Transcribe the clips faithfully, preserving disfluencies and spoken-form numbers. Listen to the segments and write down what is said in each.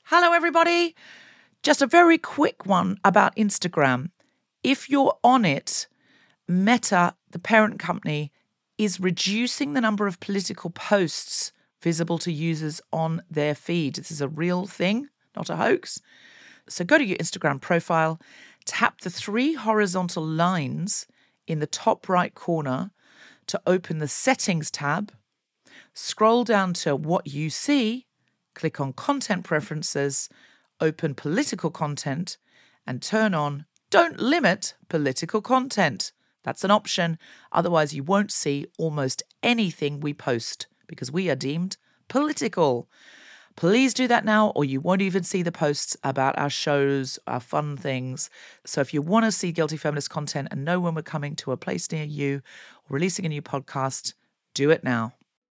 Hello, everybody. Just a very quick one about Instagram. If you're on it, Meta, the parent company, is reducing the number of political posts visible to users on their feed. This is a real thing, not a hoax. So go to your Instagram profile, tap the three horizontal lines in the top right corner to open the Settings tab, scroll down to What You See, click on Content Preferences, open Political Content, and turn on Don't Limit Political Content. That's an option. Otherwise, you won't see almost anything we post because we are deemed political. Please do that now, or you won't even see the posts about our shows, our fun things. So if you want to see Guilty Feminist content and know when we're coming to a place near you or releasing a new podcast, do it now.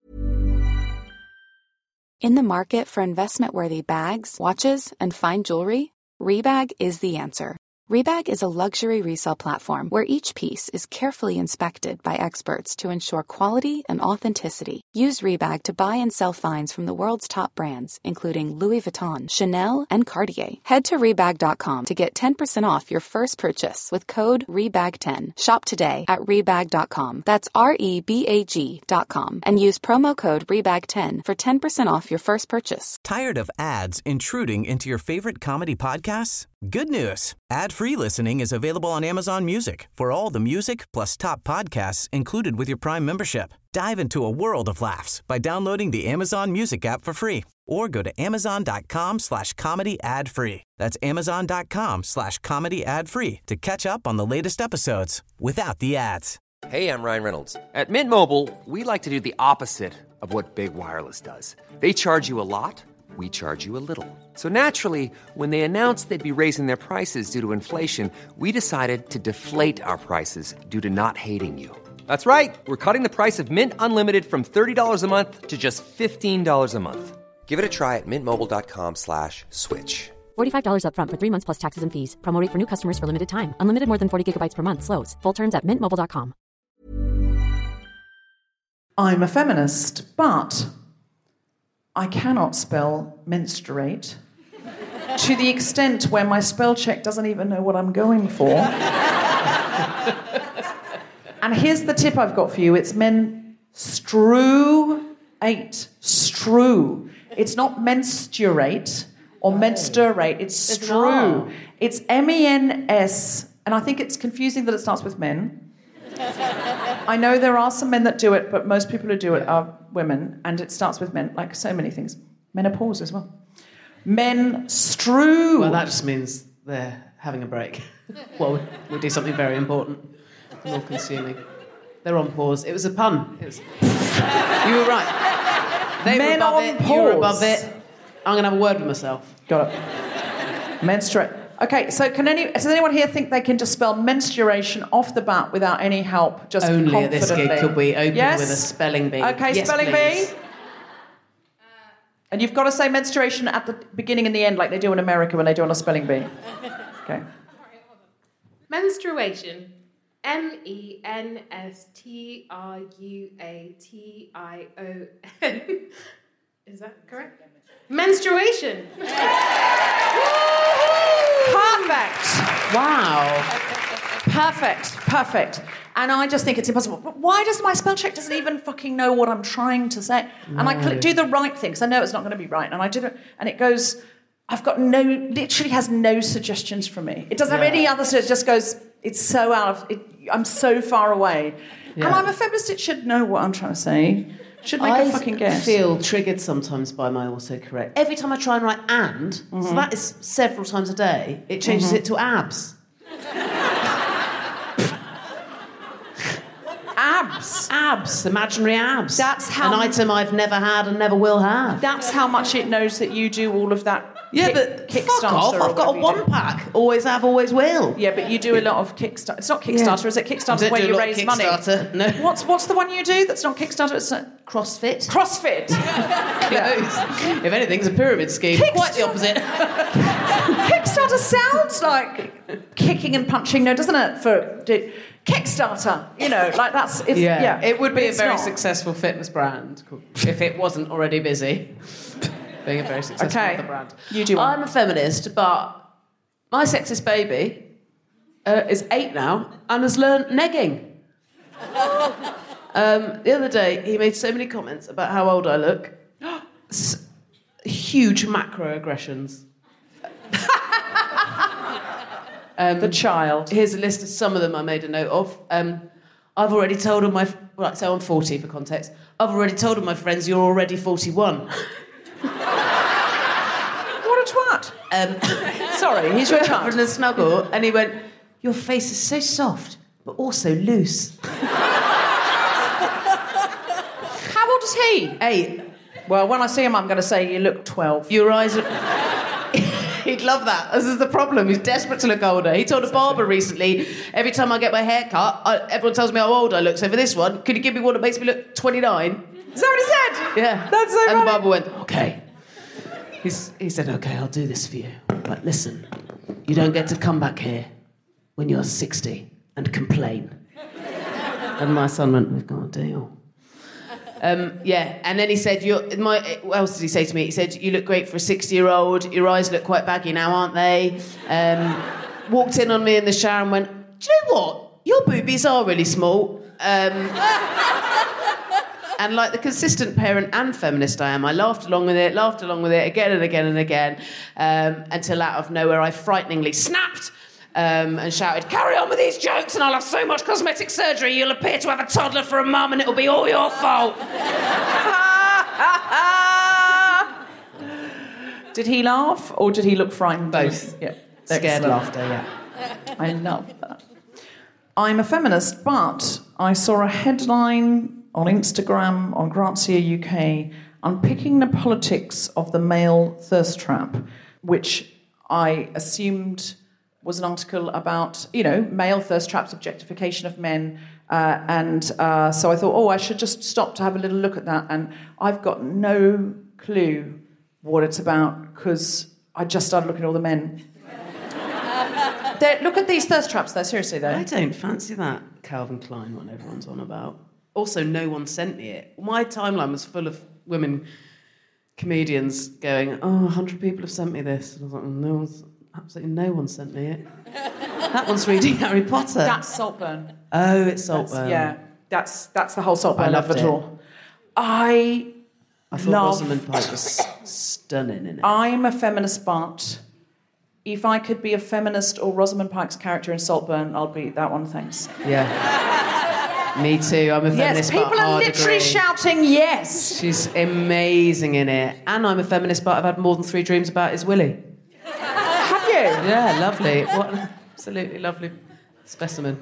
In the market for investment-worthy bags, watches, and fine jewelry, Rebag is the answer. Rebag is a luxury resale platform where each piece is carefully inspected by experts to ensure quality and authenticity. Use Rebag to buy and sell finds from the world's top brands, including Louis Vuitton, Chanel, and Cartier. Head to Rebag dot com to get ten percent off your first purchase with code Rebag ten. Shop today at Rebag dot com. That's R E B A G dot com. And use promo code Rebag ten for ten percent off your first purchase. Tired of ads intruding into your favorite comedy podcasts? Good news. Ad-free listening is available on Amazon Music for all the music plus top podcasts included with your Prime membership. Dive into a world of laughs by downloading the Amazon Music app for free or go to amazon.com slash comedy ad free. That's amazon.com slash comedy ad free to catch up on the latest episodes without the ads. Hey, I'm Ryan Reynolds. At Mint Mobile, we like to do the opposite of what Big Wireless does. They charge you a lot. We charge you a little. So naturally, when they announced they'd be raising their prices due to inflation, we decided to deflate our prices due to not hating you. That's right. We're cutting the price of Mint Unlimited from thirty dollars a month to just fifteen dollars a month. Give it a try at mintmobile.com slash switch. forty-five dollars up front for three months plus taxes and fees. Promo rate for new customers for limited time. Unlimited more than forty gigabytes per month. Slows full terms at mint mobile dot com. I'm a feminist, but I cannot spell menstruate to the extent where my spell check doesn't even know what I'm going for. And here's the tip I've got for you. It's menstruate. Strew. It's not menstruate or menstruate. It's strew. It's M E N S. And I think it's confusing that it starts with men. I know there are some men that do it, but most people who do it are women, and it starts with men, like so many things. Menopause as well. Men strew. Well, that just means they're having a break. Well, we do something very important, more consuming. They're on pause. It was a pun. It was... You were right. They Men were above on it. pause. You were above it. I'm going to have a word with myself. Got it. Menstruate. Okay, so can any does anyone here think they can just spell menstruation off the bat without any help? Just only confidently? at this gig could we open yes? with a spelling bee. Okay, yes, spelling please. bee. And you've got to say menstruation at the beginning and the end, like they do in America when they do on a spelling bee. Okay. Menstruation. M E N S T R U A T I O N. Is that correct? Menstruation. Perfect. Wow. Perfect. Perfect. And I just think it's impossible. But why does my spell check doesn't even fucking know what I'm trying to say? No. And I click, do the right thing, because I know it's not going to be right. And I do it, and it goes, I've got no, literally has no suggestions for me. It doesn't yeah. have any other, so it just goes, it's so out of, it, I'm so far away. Yeah. And I'm a feminist, it should know what I'm trying to say. Should make I a fucking guess. I feel triggered sometimes by my autocorrect. Every time I try and write and, mm-hmm. so that is several times a day, it changes mm-hmm. it to abs. Abs? Abs, imaginary abs. That's how... An item I've never had and never will have. That's how much it knows that you do all of that. Yeah, kick, but Kickstarter. Fuck off, I've got a one-pack. Always have, always will. Yeah, but you do a lot of Kickstarter. It's not Kickstarter, yeah. is it? Kickstarter where you raise money. No. What's what's the one you do that's not Kickstarter? It's a... CrossFit. CrossFit. yeah. If anything, it's a pyramid scheme. Kickstarter. Quite the opposite. Kickstarter sounds like kicking and punching, no, doesn't it? For Kickstarter, you know, like that's... It's, yeah. yeah, it would be a very not. successful fitness brand if it wasn't already busy. being a very successful Okay. other brand. You do one. I'm a feminist, but my sexist baby uh, is eight now and has learned negging. um, the other day, he made so many comments about how old I look. S- huge macroaggressions. um, The child. Here's a list of some of them I made a note of. Um, I've already told all my... Right, so I'm forty for context. I've already told all my friends you're already forty-one. What a twat. Um, Sorry, he's your child. having a snuggle, and he went, your face is so soft, but also loose. How old is he? Eight. Well, when I see him, I'm going to say you look twelve. Your eyes are... He'd love that. This is the problem. He's desperate to look older. He told a barber recently, every time I get my hair cut, I, everyone tells me how old I look. So for this one, could you give me one that makes me look twenty-nine? Is that what he said? Yeah. That's so And funny. the barber went, OK. He's, he said, OK, I'll do this for you. But listen, you don't get to come back here when you're sixty and complain. And my son went, we've got a deal. Um, yeah, and then he said, You're, my, what else did he say to me? He said, you look great for a sixty-year-old. Your eyes look quite baggy now, aren't they? Um, walked in on me in the shower and went, do you know what? Your boobies are really small. Um, and like the consistent parent and feminist I am, I laughed along with it, laughed along with it again and again and again, um, until out of nowhere I frighteningly snapped um, and shouted, carry on with these jokes and I'll have so much cosmetic surgery you'll appear to have a toddler for a mum and it'll be all your fault. Did he laugh or did he look frightened? Both. Yeah. Scared Excellent. laughter, yeah. I love that. I'm a feminist, but I saw a headline on Instagram, on Grazia U K, unpicking the politics of the male thirst trap, which I assumed was an article about, you know, male thirst traps, objectification of men. Uh, and uh, so I thought, oh, I should just stop to have a little look at that. And I've got no clue what it's about because I just started looking at all the men. They're, look at these thirst traps, though, seriously, though. I don't fancy that Calvin Klein one everyone's on about. Also, no one sent me it. My timeline was full of women comedians going, oh, one hundred people have sent me this. And I was like, no one's, absolutely no one sent me it. That one's reading Harry Potter. That's Saltburn. Oh, it's That's, Saltburn. yeah, that's that's the whole I Saltburn loved of it it. all. I, I thought love... Rosamund Pike was stunning in it. I'm a feminist, but if I could be a feminist or Rosamund Pike's character in Saltburn, I'll be that one, thanks. Yeah. Me too. I'm a Yes, feminist, people but are hard literally agree. shouting yes. She's amazing in it. And I'm a feminist, but I've had more than three dreams about his Willie. Have you? Yeah, lovely. What an absolutely lovely specimen.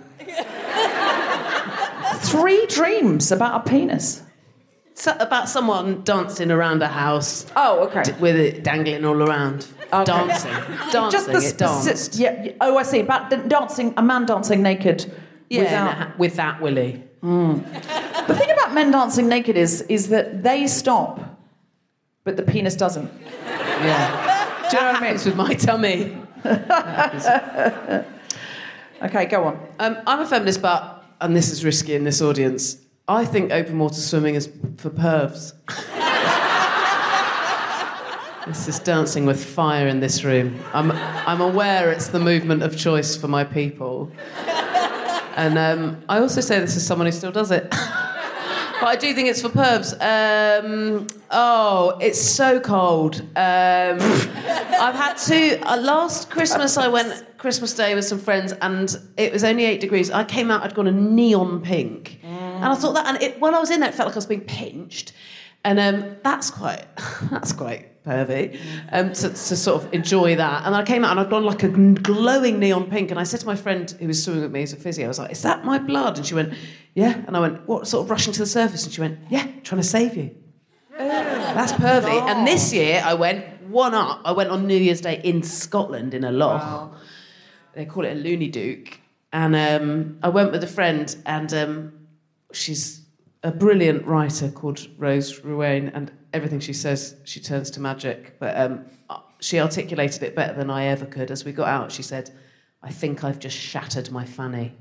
Three dreams about a penis. So, about someone dancing around a house Oh, okay. d- with it dangling all around. Okay. Dancing. Dancing, Just the it danced. speci- yeah, yeah. Oh, I see. About the dancing, a man dancing naked. Yeah, without... and a- with that Willie. The thing about men dancing naked is, is that they stop, but the penis doesn't. Yeah. Do you know what I mean? Happens with my tummy. Okay, go on. Um, I'm a feminist, but, and this is risky in this audience, I think open water swimming is for pervs. This is dancing with fire in this room. I'm, I'm aware it's the movement of choice for my people. And um, I also say this as someone who still does it. But I do think it's for pervs. Um, oh, it's so cold. Um, I've had to... Uh, last Christmas, I went Christmas Day with some friends, and it was only eight degrees. I came out, I'd gone a neon pink. Mm. And I thought that... And it, while I was in there, it felt like I was being pinched. And um, that's quite... That's quite pervy, um, to, to sort of enjoy that. And I came out and I'd gone like a glowing neon pink, and I said to my friend who was swimming with me as a physio, I was like, is that my blood? And she went, yeah. And I went, what, sort of rushing to the surface? And she went, yeah, trying to save you. That's pervy. Oh. And this year I went one up. I went on New Year's Day in Scotland in a loch. Wow. They call it a loony duke. And um, I went with a friend, and um, she's a brilliant writer called Rose Ruane, and everything she says, she turns to magic. But um, she articulated it better than I ever could. As we got out, she said, I think I've just shattered my fanny.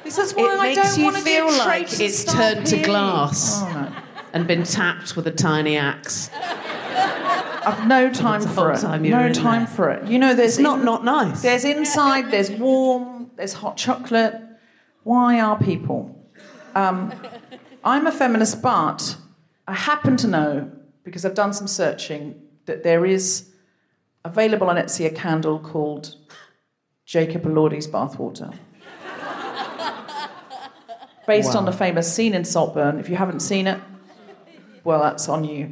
This is why it I makes don't you want to feel do like traits it's and style turned to P E. glass Oh, no. and been tapped with a tiny axe. I've no time That's the for whole it. time you're no in time there. for it. You know, there's It's not not nice. There's inside. There's warm. There's hot chocolate. Why are people? Um, I'm a feminist, but I happen to know, because I've done some searching, that there is available on Etsy a candle called Jacob Elordi's bathwater. Based Wow. on the famous scene in Saltburn. If you haven't seen it, well, that's on you.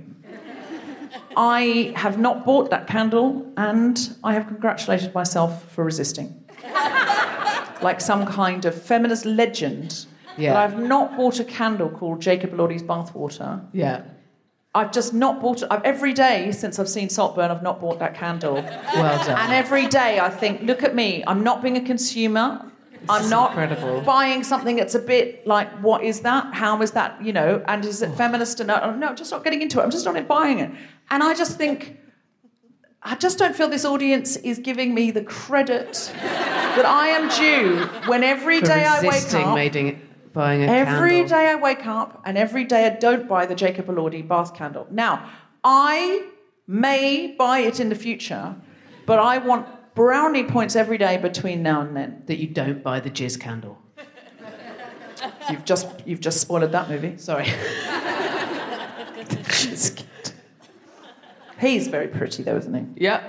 I have not bought that candle, and I have congratulated myself for resisting. Like some kind of feminist legend. Yeah. But I've not bought a candle called Jacob Elordi's bathwater. Yeah. I've just not bought it. I've, every day since I've seen Saltburn, I've not bought that candle. Well done. And every day I think, look at me, I'm not being a consumer. I'm not incredible. buying something that's a bit like, what is that? How is that, you know, and is it feminist? And no, no, just not getting into it. I'm just not buying it. And I just think, I just don't feel this audience is giving me the credit that I am due when every For day I wake resisting up... making, buying a Every candle. day I wake up and every day I don't buy the Jacob Elordi bath candle. Now, I may buy it in the future, but I want brownie points every day between now and then. That you don't buy the jizz candle. You've just you've just spoiled that movie. Sorry. He's very pretty though, isn't he? Yep.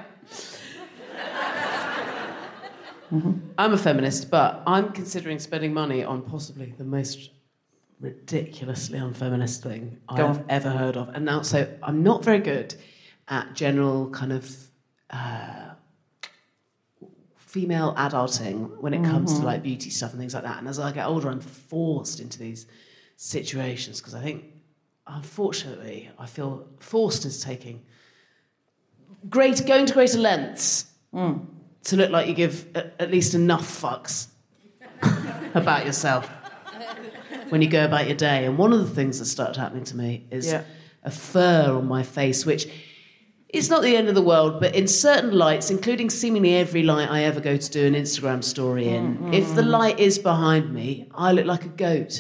Mm-hmm. I'm a feminist, but I'm considering spending money on possibly the most ridiculously unfeminist thing Go I've on. ever heard of. And now, so I'm not very good at general kind of uh, female adulting when it comes Mm-hmm. to like beauty stuff and things like that. And as I get older, I'm forced into these situations because I think, unfortunately, I feel forced into taking great, going to greater lengths Mm. to look like you give at, at least enough fucks about yourself when you go about your day. And one of the things that started happening to me is Yeah. a fur on my face, which is not the end of the world, but in certain lights, including seemingly every light I ever go to do an Instagram story in, mm-hmm. if the light is behind me, I look like a goat.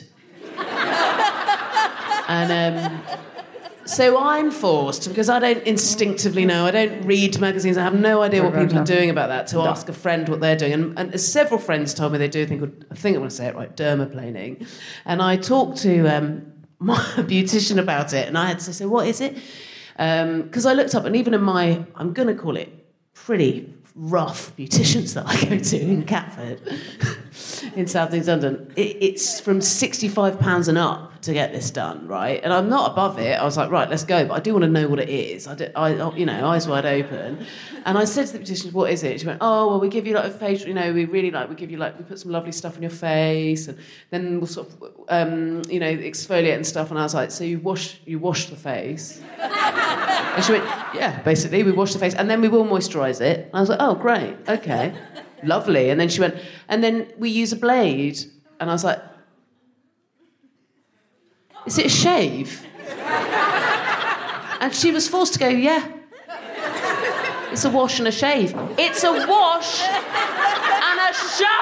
and um, so I'm forced, because I don't instinctively know, I don't read magazines, I have no idea what people are doing about that, to ask a friend what they're doing. And, and several friends told me they do a thing called, I think I'm going to say it right, dermaplaning. And I talked to um, my beautician about it, and I had to say, what is it? Because um, I looked up, and even in my, I'm going to call it pretty rough beauticians that I go to in Catford, in South East London, it, it's from sixty-five pounds and up to get this done, right? And I'm not above it. I was like, right, let's go. But I do want to know what it is. I, do, I you know, eyes wide open. And I said to the beautician, what is it? She went, oh, well, we give you like a facial, you know, we really like, we give you like, we put some lovely stuff on your face, and then we'll sort of, um, you know, exfoliate and stuff. And I was like, so you wash, you wash the face? And she went, yeah, basically, we wash the face, and then we will moisturise it. And I was like, oh, great, okay, lovely. And then she went, and then we use a blade. And I was like, is it a shave? And she was forced to go, yeah. It's a wash and a shave. It's a wash and a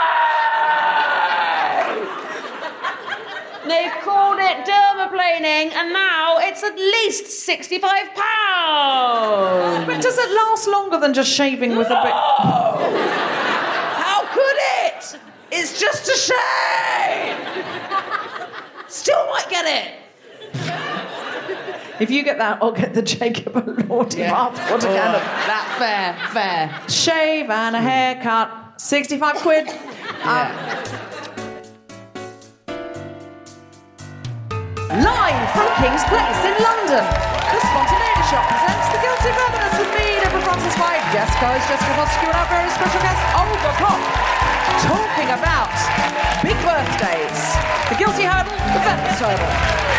shave! They called it dermaplaning, and now it's at least sixty-five pounds! But does it last longer than just shaving with no! a bit... How could it? It's just a shave! Still might get it. If you get that, I'll get the Jacob Elordi Yeah. bathwater Oh, candle. that fair, fair. Shave and a haircut, sixty-five quid. Yeah. Live from King's Place in London, the Spontaneity Shop presents The Guilty Feminist with me, Deborah Francis White, guest host Jessica Foster, and our very special guest, Olga Kopp, talking about big birthdays, the guilty hurdle, the feminist hurdle.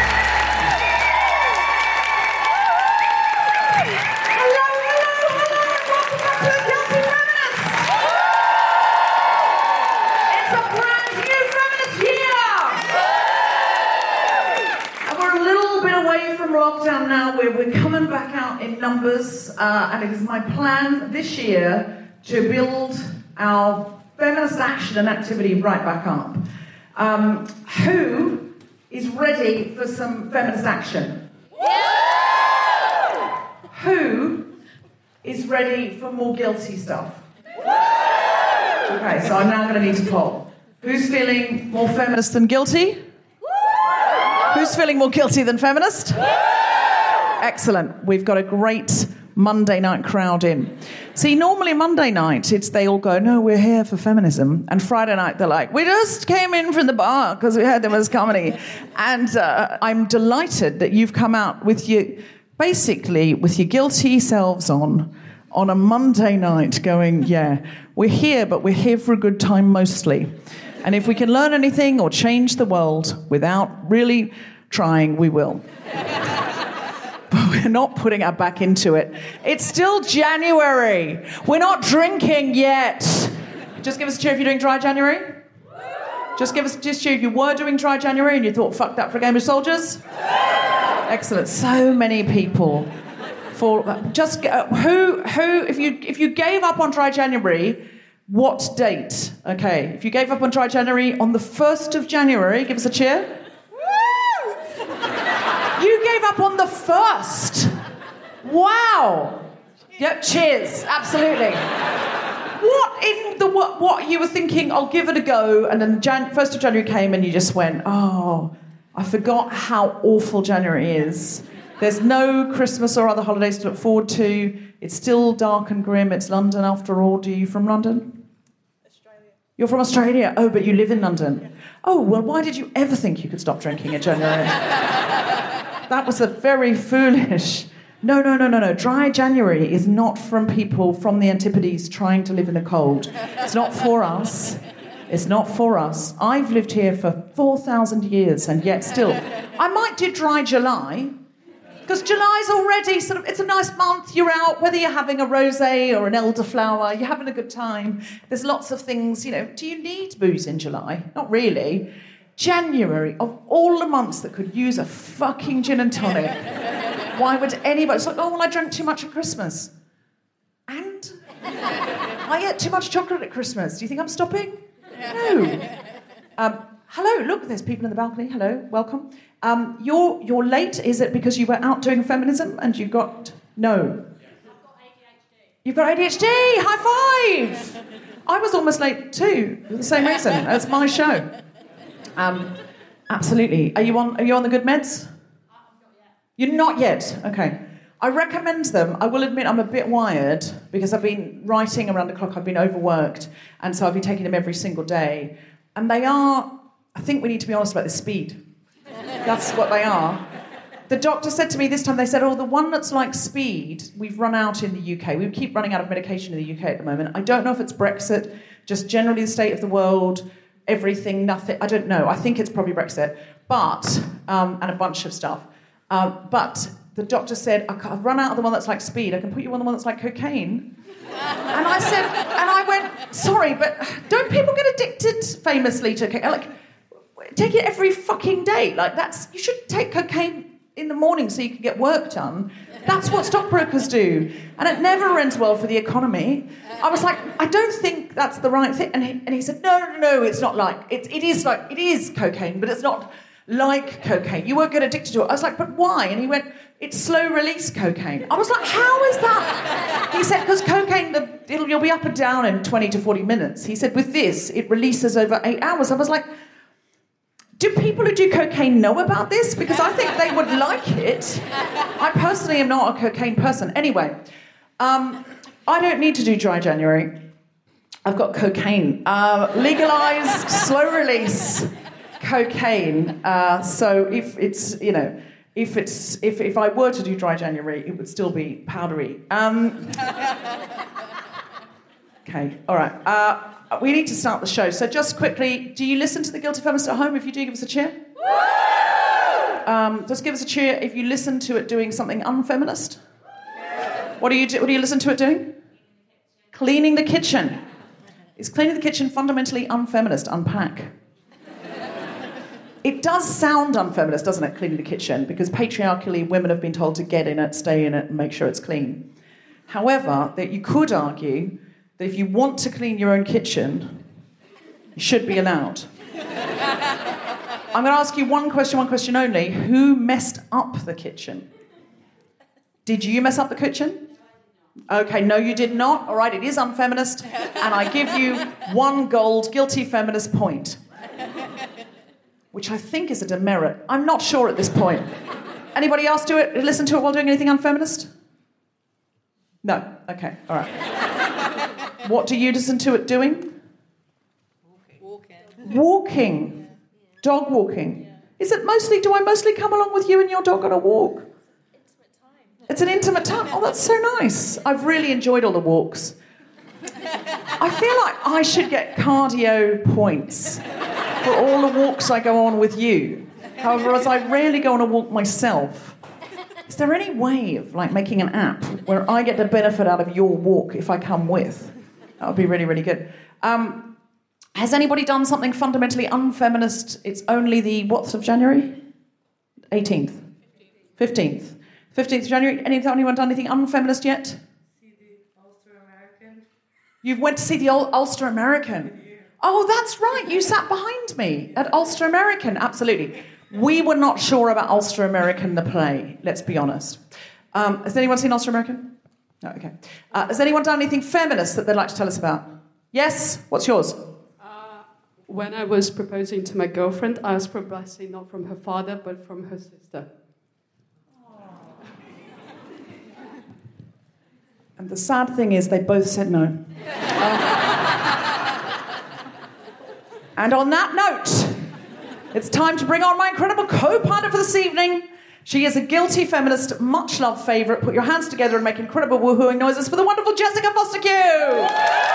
Hello, hello, hello, and welcome back to The Guilty Feminist. It's a brand new feminist year. And we're a little bit away from lockdown now. We're, we're coming back out in numbers, uh, and it is my plan this year to build our feminist action and activity right back up. Um, who is ready for some feminist action? Who is ready for more guilty stuff? Okay, so I'm now going to need to poll. Who's feeling more feminist than guilty? Who's feeling more guilty than feminist? Excellent. We've got a great Monday night crowd in. See, normally Monday night, it's they all go, no, we're here for feminism. And Friday night, they're like, we just came in from the bar because we heard there was comedy. And uh, I'm delighted that you've come out with your, basically, with your guilty selves on, on a Monday night going, yeah, we're here, but we're here for a good time mostly. And if we can learn anything or change the world without really trying, we will. But we're not putting our back into it. It's still January. We're not drinking yet. Just give us a cheer if you're doing dry January. Just give us just cheer if you were doing dry January and you thought, fuck that for a game of soldiers. Excellent. So many people. For just uh, who who if you if you gave up on dry January, what date? Okay, if you gave up on dry January on the first of January, give us a cheer. You gave up on the first. Wow. Yep, cheers. Absolutely. What in the what? What you were thinking? I'll give it a go, and then Jan, first of January came, and you just went, oh, I forgot how awful January is. There's no Christmas or other holidays to look forward to. It's still dark and grim. It's London after all. Do you from London? Australia. You're from Australia? Oh, but you live in London. Oh, well, why did you ever think you could stop drinking in January? That was a very foolish... No, no, no, no, no. Dry January is not from people from the Antipodes trying to live in the cold. It's not for us. It's not for us. I've lived here for four thousand years, and yet still... I might do dry July... Because July's already sort of, it's a nice month, you're out, whether you're having a rosé or an elderflower, you're having a good time. There's lots of things, you know, do you need booze in July? Not really. January, of all the months that could use a fucking gin and tonic, why would anybody, it's like, oh, well, I drank too much at Christmas. And? I ate too much chocolate at Christmas. Do you think I'm stopping? No. Um, hello, look, there's people in the balcony. Hello, welcome. Um, you're you're late. Is it because you were out doing feminism and you got no? I've got A D H D. You've got A D H D. High five! I was almost late too for the same reason. It's my show. Um, absolutely. Are you on? Are you on the good meds? I'm not yet. You're not yet. Okay. I recommend them. I will admit I'm a bit wired because I've been writing around the clock. I've been overworked, and so I've been taking them every single day. And they are. I think we need to be honest about the speed. That's what they are. The doctor said to me this time, they said, oh, the one that's like speed, we've run out in the U K. We keep running out of medication in the U K at the moment. I don't know if it's Brexit, just generally the state of the world, everything, nothing. I don't know. I think it's probably Brexit, but, um, and a bunch of stuff. Uh, but the doctor said, I've run out of the one that's like speed. I can put you on the one that's like cocaine. And I said, and I went, sorry, but don't people get addicted famously to cocaine? Like, take it every fucking day. Like, that's... You should take cocaine in the morning so you can get work done. That's what stockbrokers do. And it never ends well for the economy. I was like, I don't think that's the right thing. And he, and he said, no, no, no, it's not like... It, it is like... It is cocaine, but it's not like cocaine. You won't get addicted to it. I was like, but why? And he went, it's slow-release cocaine. I was like, how is that? He said, because cocaine, the, it'll, you'll be up and down in twenty to forty minutes. He said, with this, it releases over eight hours. I was like... Do people who do cocaine know about this? Because I think they would like it. I personally am not a cocaine person. Anyway, um, I don't need to do dry January. I've got cocaine. Uh, legalised, slow release cocaine. Uh, so if it's, you know, if it's if, if I were to do dry January, it would still be powdery. Um, okay, all right. Uh, We need to start the show. So just quickly, do you listen to The Guilty Feminist at home? If you do, give us a cheer. Um, just give us a cheer if you listen to it doing something unfeminist. What do you do? What do you listen to it doing? Cleaning the kitchen. Is cleaning the kitchen fundamentally unfeminist? Unpack. It does sound unfeminist, doesn't it, cleaning the kitchen? Because patriarchally, women have been told to get in it, stay in it, and make sure it's clean. However, that you could argue that if you want to clean your own kitchen, you should be allowed. I'm going to ask you one question, one question only. Who messed up the kitchen? Did you mess up the kitchen? Okay, no, you did not. All right, it is unfeminist. And I give you one gold guilty feminist point, which I think is a demerit. I'm not sure at this point. Anybody else do it? Listen to it while doing anything unfeminist? No. Okay, all right. What do you listen to it doing? Walking. Walking. Dog walking. Is it mostly, do I mostly come along with you and your dog on a walk? It's an intimate time. Oh, that's so nice. I've really enjoyed all the walks. I feel like I should get cardio points for all the walks I go on with you. However, as I rarely go on a walk myself, is there any way of like making an app where I get the benefit out of your walk if I come with? That would be really, really good. Um, has anybody done something fundamentally unfeminist? It's only the, what's of January? eighteenth. fifteenth. fifteenth of January. Any, anyone done anything unfeminist yet? See the Ulster American. You went to see the old Ulster American. Oh, that's right. You sat behind me at Ulster American. Absolutely. We were not sure about Ulster American, the play, let's be honest. Um, has anyone seen Ulster American? No, okay. Uh, has anyone done anything feminist that they'd like to tell us about? Yes? What's yours? Uh, when I was proposing to my girlfriend, I asked for a blessing not from her father, but from her sister. And the sad thing is they both said no. Uh, and on that note, it's time to bring on my incredible co-pilot for this evening. She is a guilty feminist, much-loved favourite. Put your hands together and make incredible woohooing noises for the wonderful Jessica Foster-Q.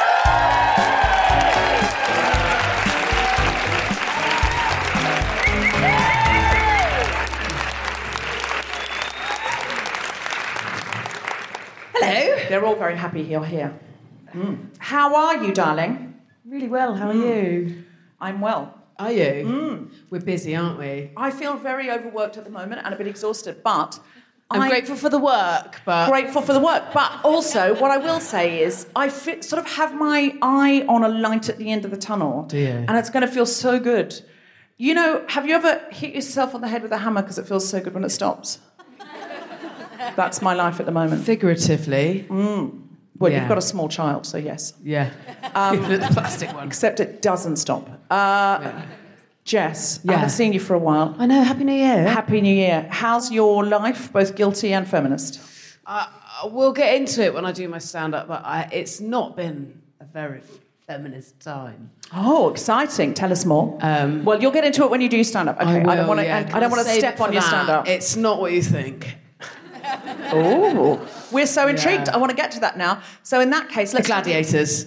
Hello. They're all very happy you're here. Mm. How are you, darling? Really well, how are you? I'm well. Are you? Mm. We're busy, aren't we? I feel very overworked at the moment and a bit exhausted, but... I'm, I'm grateful for the work, but... Grateful for the work, but also what I will say is I fit, sort of have my eye on a light at the end of the tunnel. Do you? And it's going to feel so good. You know, have you ever hit yourself on the head with a hammer because it feels so good when it stops? That's my life at the moment. Figuratively. Mm. Well, yeah. You've got a small child, so yes. Yeah. Um, the plastic one. Except it doesn't stop. Uh, yeah. Jess, yeah. I haven't seen you for a while. I know, Happy New Year. Happy New Year. How's your life, both guilty and feminist? Uh, we'll get into it when I do my stand-up, but I, it's not been a very feminist time. Oh, exciting. Tell us more. Um, well, you'll get into it when you do stand-up. Okay, I, I, will, I don't want to yeah. I don't want to step on your that. stand-up. It's not what you think. Oh, we're so intrigued. Yeah. I want to get to that now. So in that case, let's... The Gladiators.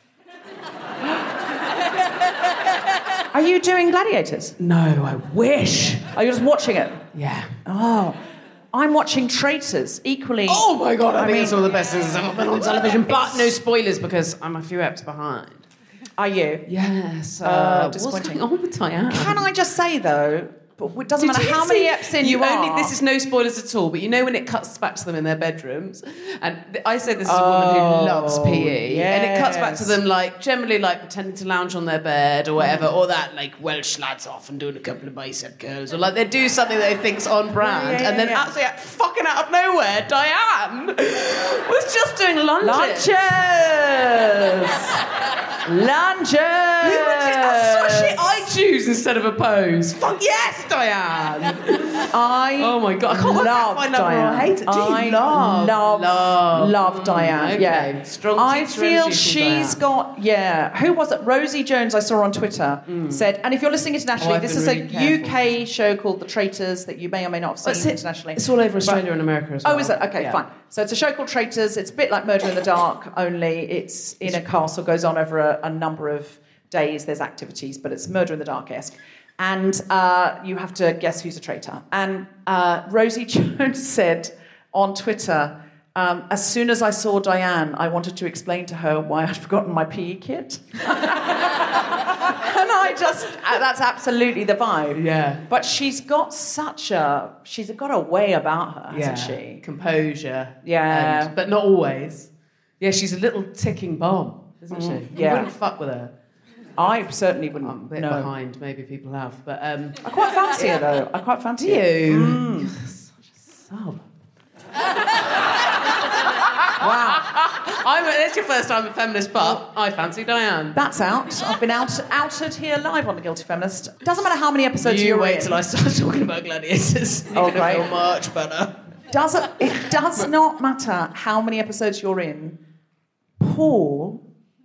Are you doing Gladiators? No, I wish. Are you just watching it? Yeah. Oh, I'm watching Traitors, equally... Oh, my God, I, I think mean, it's one of the best things that's ever been on television. But no spoilers, because I'm a few eps behind. Are you? Yes. Uh, uh, what's disappointing. going on with Diane? Can I just say, though... But it doesn't Did matter you how see, many eps in you, you only, are. This is no spoilers at all, but you know when it cuts back to them in their bedrooms, and th- I say this is a woman Oh, who loves P E, yes. and it cuts back to them like generally like pretending to lounge on their bed or whatever, or that like Welsh lads off and doing a couple of bicep curls, or like they do something they think's on brand, Yeah, yeah, and then yeah. absolutely fucking out of nowhere, Diane was just doing lunges. Lunges! Lunges! Who would do- That's the sort of shit I choose instead of a pose. Fuck yes, Diane! I Oh my God, I can't work out love if I love her or Diane. hate her. Do you I love? love, Love. love Diane. Okay. Yeah, Strong I teacher feel energy from she's Diane. got. Yeah, who was it? Rosie Jones. I saw on Twitter said, and if you're listening internationally, Oh, I've this been is really a U K careful. show called The Traitors that you may or may not have seen It's, it, internationally. it's all over Australia and America as well. Oh, is it? Okay, Yeah. fine. So it's a show called Traitors. It's a bit like Murder in the Dark, only it's in a castle, goes on over a, a number of days. There's activities, but it's Murder in the Dark-esque. And uh, you have to guess who's a traitor. And uh, Rosie Jones said on Twitter, um, as soon as I saw Diane, I wanted to explain to her why I'd forgotten my P E kit. And I just, uh, that's absolutely the vibe. Yeah. But she's got such a, she's got a way about her, hasn't she? Composure. Yeah. And- but not always. Yeah, she's a little ticking bomb, isn't she? You yeah. wouldn't fuck with her. I certainly wouldn't. I'm a bit no. behind. Maybe people have, but um, I quite fancy her though. I quite fancy do her. you? Mm. Such a sub. Wow. I'm, it's your first time at Feminist Pub. I fancy Diane. That's out. I've been out, outed here live on The Guilty Feminist. Doesn't matter how many episodes You you're wait in. till I start talking about gladiators. You're Oh, going to great. feel much better. Does it, it does not matter how many episodes you're in. Paul,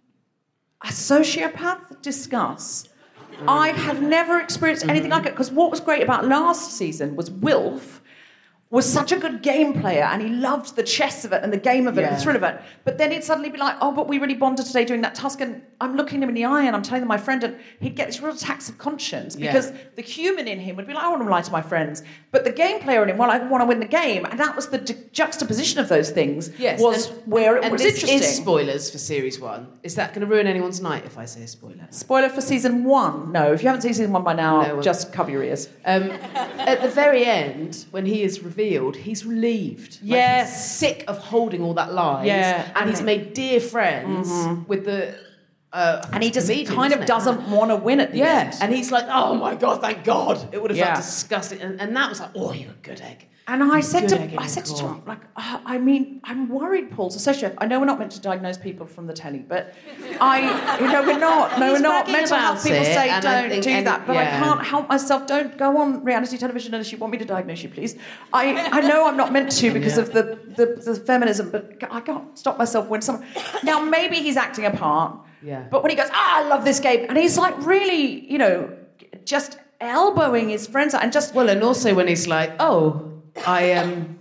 a sociopath, discuss. I have never experienced anything like it, because what was great about last season was Wilf was such a good game player, and he loved the chess of it and the game of it Yeah. and the thrill of it. But then he'd suddenly be like, oh, but we really bonded today doing that task, and I'm looking him in the eye and I'm telling them my friend, and he'd get this real attacks of conscience because Yeah. the human in him would be like, I want to lie to my friends. But the game player in him, well, I want to win the game. And that was the ju- juxtaposition of those things Yes, was and, where it and was this interesting. is spoilers for series one. Is that going to ruin anyone's night if I say a spoiler? Spoiler for season one. No, if you haven't seen season one by now, No, well- just cover your ears. Um, at the very end, when he is revealed, he's relieved. Like, Yes. he's sick of holding all that lies. Yeah, and he's okay. made dear friends with the. Uh, And he just comedian, kind of isn't it? doesn't want to win at the Yeah, end. and he's like, oh my god, thank God. It would have Yeah. felt disgusting. And, and that was like, oh, you're a good egg. And I said Good to egg in I your said to core. Tom, like, uh, I mean, I'm worried Paul's a sociopath. I know we're not meant to diagnose people from the telly, but I, you know, we're not. No, He's we're not. bragging Mental about health people it, say and I don't think do any- that, but I yeah. can't help myself. Don't go on reality television unless you want me to diagnose you, please. I, I know I'm not meant to because Yeah. of the, the, the feminism, but I can't stop myself when someone. Now maybe he's acting a part, Yeah. but when he goes, ah, I love this game, and he's like really, you know, just elbowing his friends out and just. Well, and also when he's like, oh, I um,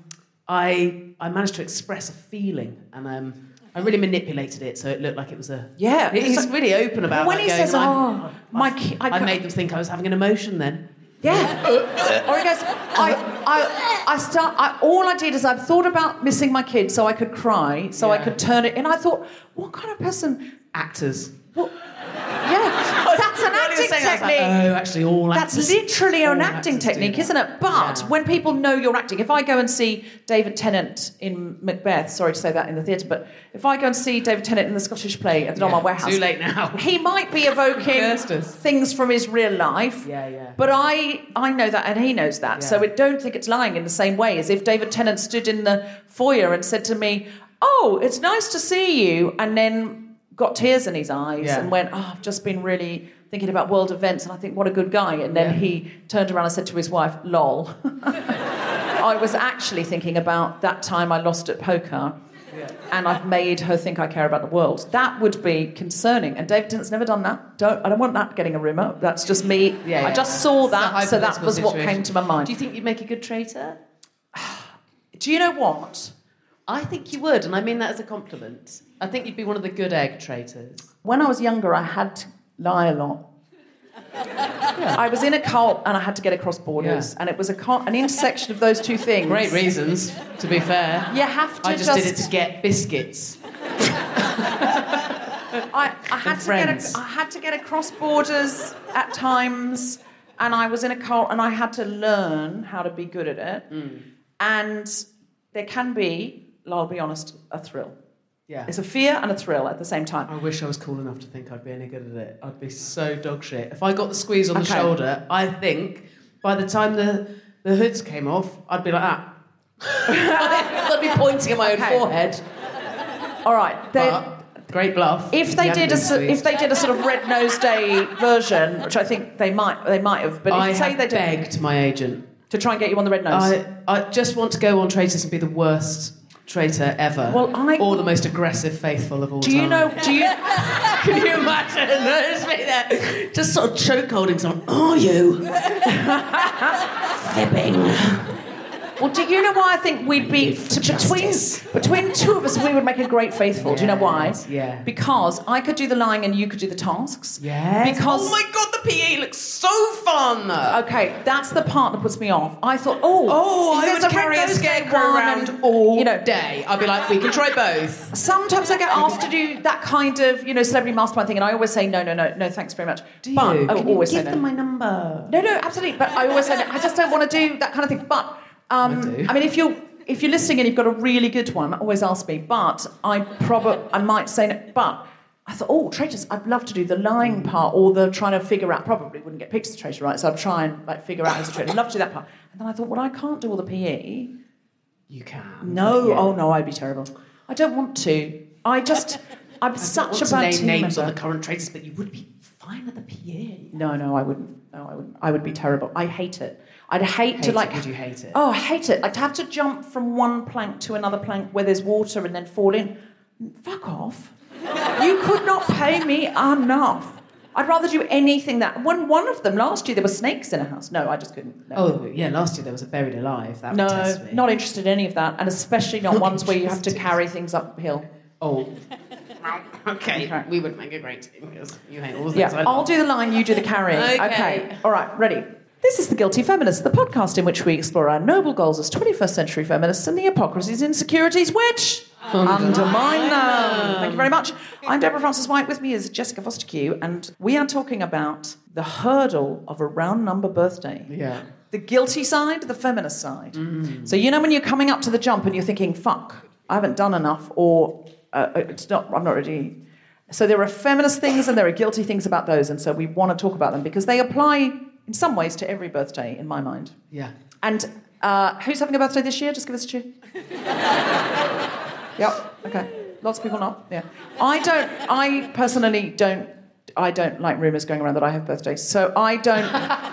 I I managed to express a feeling, and um, I really manipulated it so it looked like it was a. Yeah, he's it's like- really open about. when like, he going, says, "I'm- "Oh, my I, ki- I I got- made them think I was having an emotion then. Yeah. Or he goes, I, I, I start. I, all I did is I've thought about missing my kid so I could cry, so I Yeah. could turn it. And I thought, what kind of person? Actors. Well, yeah, that's an When he was acting saying that, I was like, technique. oh, actually, all That's actors. literally an all acting actors do technique, that. isn't it? But Yeah. when people know you're acting, if I go and see David Tennant in Macbeth, sorry to say that in the theatre, but if I go and see David Tennant in the Scottish play at the Normal Yeah, Warehouse, too late now. he might be evoking Cursed us. things from his real life. Yeah, yeah. But I, I know that, and he knows that. So Yeah. I don't think it's lying in the same way as if David Tennant stood in the foyer and said to me, "Oh, it's nice to see you," and then got tears in his eyes Yeah. and went, "Oh, I've just been really thinking about world events, and I think what a good guy." And then Yeah. he turned around and said to his wife, "Lol." I was actually thinking about that time I lost at poker. And I've made her think I care about the world. That would be concerning. And David Tennant's never done that. Don't. I don't want that getting a rumour. That's just me. Yeah, yeah. I just saw It's a that, so that hypothetical was what situation. came to my mind. Do you think you'd make a good traitor? Do you know what? I think you would, and I mean that as a compliment. I think you'd be one of the good egg traitors. When I was younger, I had to lie a lot. I was in a cult and I had to get across borders, Yeah. and it was a co- an intersection of those two things. Great reasons, to be fair. You have to I just, just. did it to get biscuits. I, I had And to get. friends. A, I had to get across borders at times, and I was in a cult, and I had to learn how to be good at it. Mm. And there can be, I'll be honest, a thrill. Yeah. It's a fear and a thrill at the same time. I wish I was cool enough to think I'd be any good at it. I'd be so dog shit. If I got the squeeze on the Okay. shoulder, I think by the time the, the hoods came off, I'd be like that. I'd be pointing at my own Okay. forehead. All right. They, But, great bluff. if they You did haven't a been so- if squeezed. they did a sort of Red Nose Day version, which I think they might they might have, but I if say have they did begged my agent. to try and get you on the Red Nose. I, I just want to go on traitors and be the worst traitor ever. Well, I- or the most aggressive faithful of all do time. you know? Do you? Can you imagine? Just me there, just sort of choke holding someone. Are you? Fibbing. Well, do you know why I think we'd be For to, between justice. between two of us? We would make a great faithful. Do you know why? Yes, yeah. Because I could do the lying and you could do the tasks. Yes. Because Oh my god, the P E looks so fun. okay, that's the part that puts me off. I thought, oh, Oh, I there's would a carry a Red Nose Day scarecrow one around and, all you know, day. I'd be like, we can try both. Sometimes I get asked to do that kind of, you know, celebrity mastermind thing, and I always say no, no, no, no, thanks very much. Do you? But I Can always you say give no. them my number? No, no, absolutely. But I always say no. I just don't want to do that kind of thing. But um, I do. I mean, if you're if you're listening and you've got a really good one, always ask me. But I probably I might say no. But I thought, oh, traitors, I'd love to do the lying part or the trying to figure out, probably wouldn't get picked as a traitor, right? So I'd try and like figure out as a traitor. I'd love to do that part. And then I thought, well, I can't do all the P E. You can. No, yeah. oh no, I'd be terrible. I don't want to. I just, I'm I such don't a want bad to team name names member. on the current traitors, but you would be fine at the P E. No, no, I wouldn't. No, I wouldn't. I would be terrible. I hate it. I'd hate, Hate to it, like. would you hate it? Oh, I hate it. Like to have to jump from one plank to another plank where there's water and then fall in. Fuck off. You could not pay me enough. I'd rather do anything that. When one of them last year there were snakes in a house. No, I just couldn't. No. Oh yeah, last year there was a buried alive. That would No, test me. not interested in any of that, and especially not, not ones where you have to carry things uphill. Oh. Okay. Okay. We wouldn't make a great team because you hate all the Yeah, things I I'll love. do the line, you do the carrying. Okay. Okay. All right, ready. This is The Guilty Feminist, the podcast in which we explore our noble goals as twenty-first century feminists and the hypocrisies and insecurities which undermine them. Thank you very much. I'm Deborah Francis White. With me is Jessica Foster-Q, and we are talking about the hurdle of a round number birthday. Yeah. The guilty side, the feminist side. Mm. So you know when you're coming up to the jump and you're thinking, fuck, I haven't done enough, or uh, it's not, I'm not ready. So there are feminist things and there are guilty things about those, and so we want to talk about them because they apply in some ways to every birthday, in my mind. Yeah. And uh, who's having a birthday this year? Just give us a cheer. Yep. Okay. Lots of people not. Yeah. I don't. I personally don't. I don't like rumours going around that I have birthdays. So I don't.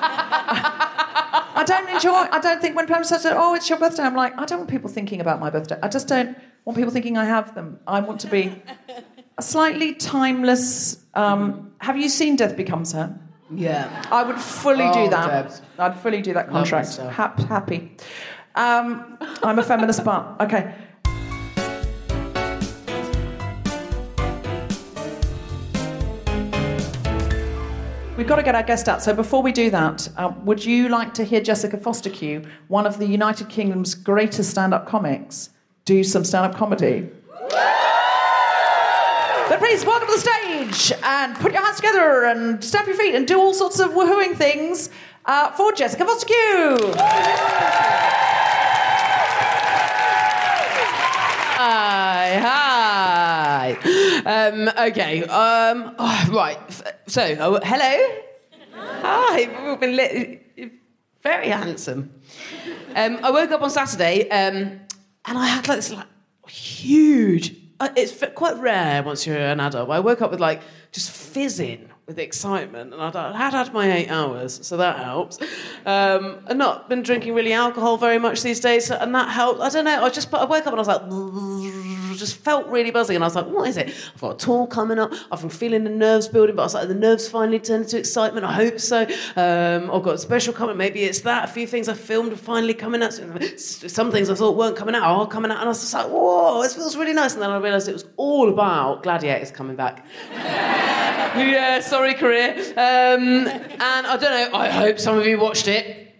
I don't enjoy. I don't think when people say, "Oh, it's your birthday," I'm like, I don't want people thinking about my birthday. I just don't want people thinking I have them. I want to be a slightly timeless. Um, have you seen Death Becomes Her? Yeah. I would fully Oh, do that. Debs. I'd fully do that Lovely contract. stuff. Hap- happy. Um, I'm a feminist, but okay. We've got to get our guest out. So before we do that, uh, would you like to hear Jessica Foster-Q, one of the United Kingdom's greatest stand-up comics, do some stand-up comedy? So please welcome to the stage and put your hands together and stamp your feet and do all sorts of woohooing things uh, for Jessica Foster-Q. Hi, hi. Um, okay. Um, oh, right. So, oh, hello. Hi. We've been lit. Very handsome. Um, I woke up on Saturday, um, and I had like this like huge. Uh, it's f- quite rare once you're an adult. But I woke up with like just fizzing with excitement, and I'd, I had had my eight hours, so that helps. Um, I've not been drinking really alcohol very much these days, and that helped. I don't know. I just I woke up and I was like, just felt really buzzy, and I was like, what is it? I've got a tour coming up. I've been feeling the nerves building, but I was like, the nerves finally turned into excitement. I hope so. Um, I've got a special coming. Maybe it's that. A few things I filmed are finally coming out. Some things I thought weren't coming out are coming out, and I was just like, whoa, this feels really nice. And then I realised it was all about Gladiators coming back. Yeah, sorry, career. Um, and I don't know, I hope some of you watched it.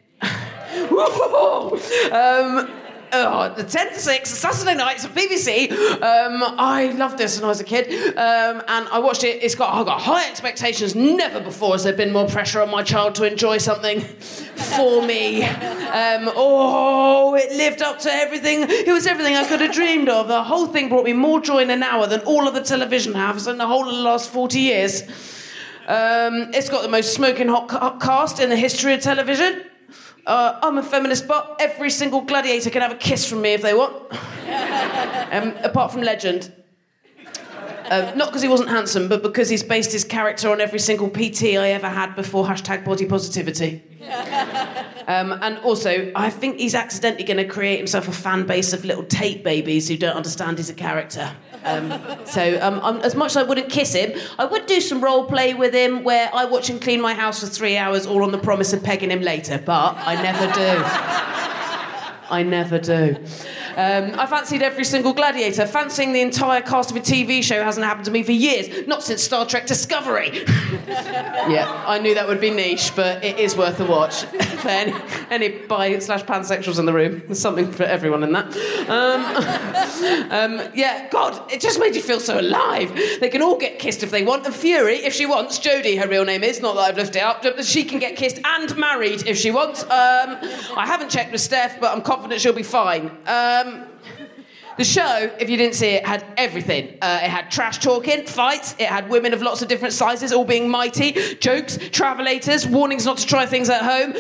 um, oh, the ten to six, Saturday nights at B B C. Um, I loved this when I was a kid. Um, and I watched it. It's got, I've got high expectations. Never before has there been more pressure on my child to enjoy something for me. Um, oh, it lived up to everything. It was everything I could have dreamed of. The whole thing brought me more joy in an hour than all of the television has in the whole of the last forty years. Um, it's got the most smoking hot ca- cast in the history of television. Uh, I'm a feminist, but every single gladiator can have a kiss from me if they want. um, apart from Legend. Uh, not because he wasn't handsome, but because he's based his character on every single P T I ever had before hashtag body positivity. Um, and also, I think he's accidentally going to create himself a fan base of little Tate babies who don't understand he's a character. Um, so, um, I'm, as much as I wouldn't kiss him, I would do some role play with him where I watch him clean my house for three hours, all on the promise of pegging him later. But I never do. I never do. Um, I fancied every single gladiator. Fancying the entire cast of a T V show hasn't happened to me for years. Not since Star Trek Discovery. Yeah, I knew that would be niche, but it is worth a watch. For any, any bi slash pansexuals in the room, there's something for everyone in that. Um, um, yeah, God, it just made you feel so alive. They can all get kissed if they want, and Fury, if she wants, Jodie, her real name is, not that I've lifted it up, she can get kissed and married if she wants. Um, I haven't checked with Steph, but I'm confident she'll be fine. Um, The show, if you didn't see it, had everything. Uh, it had trash talking, fights, it had women of lots of different sizes all being mighty, jokes, travelators, warnings not to try things at home.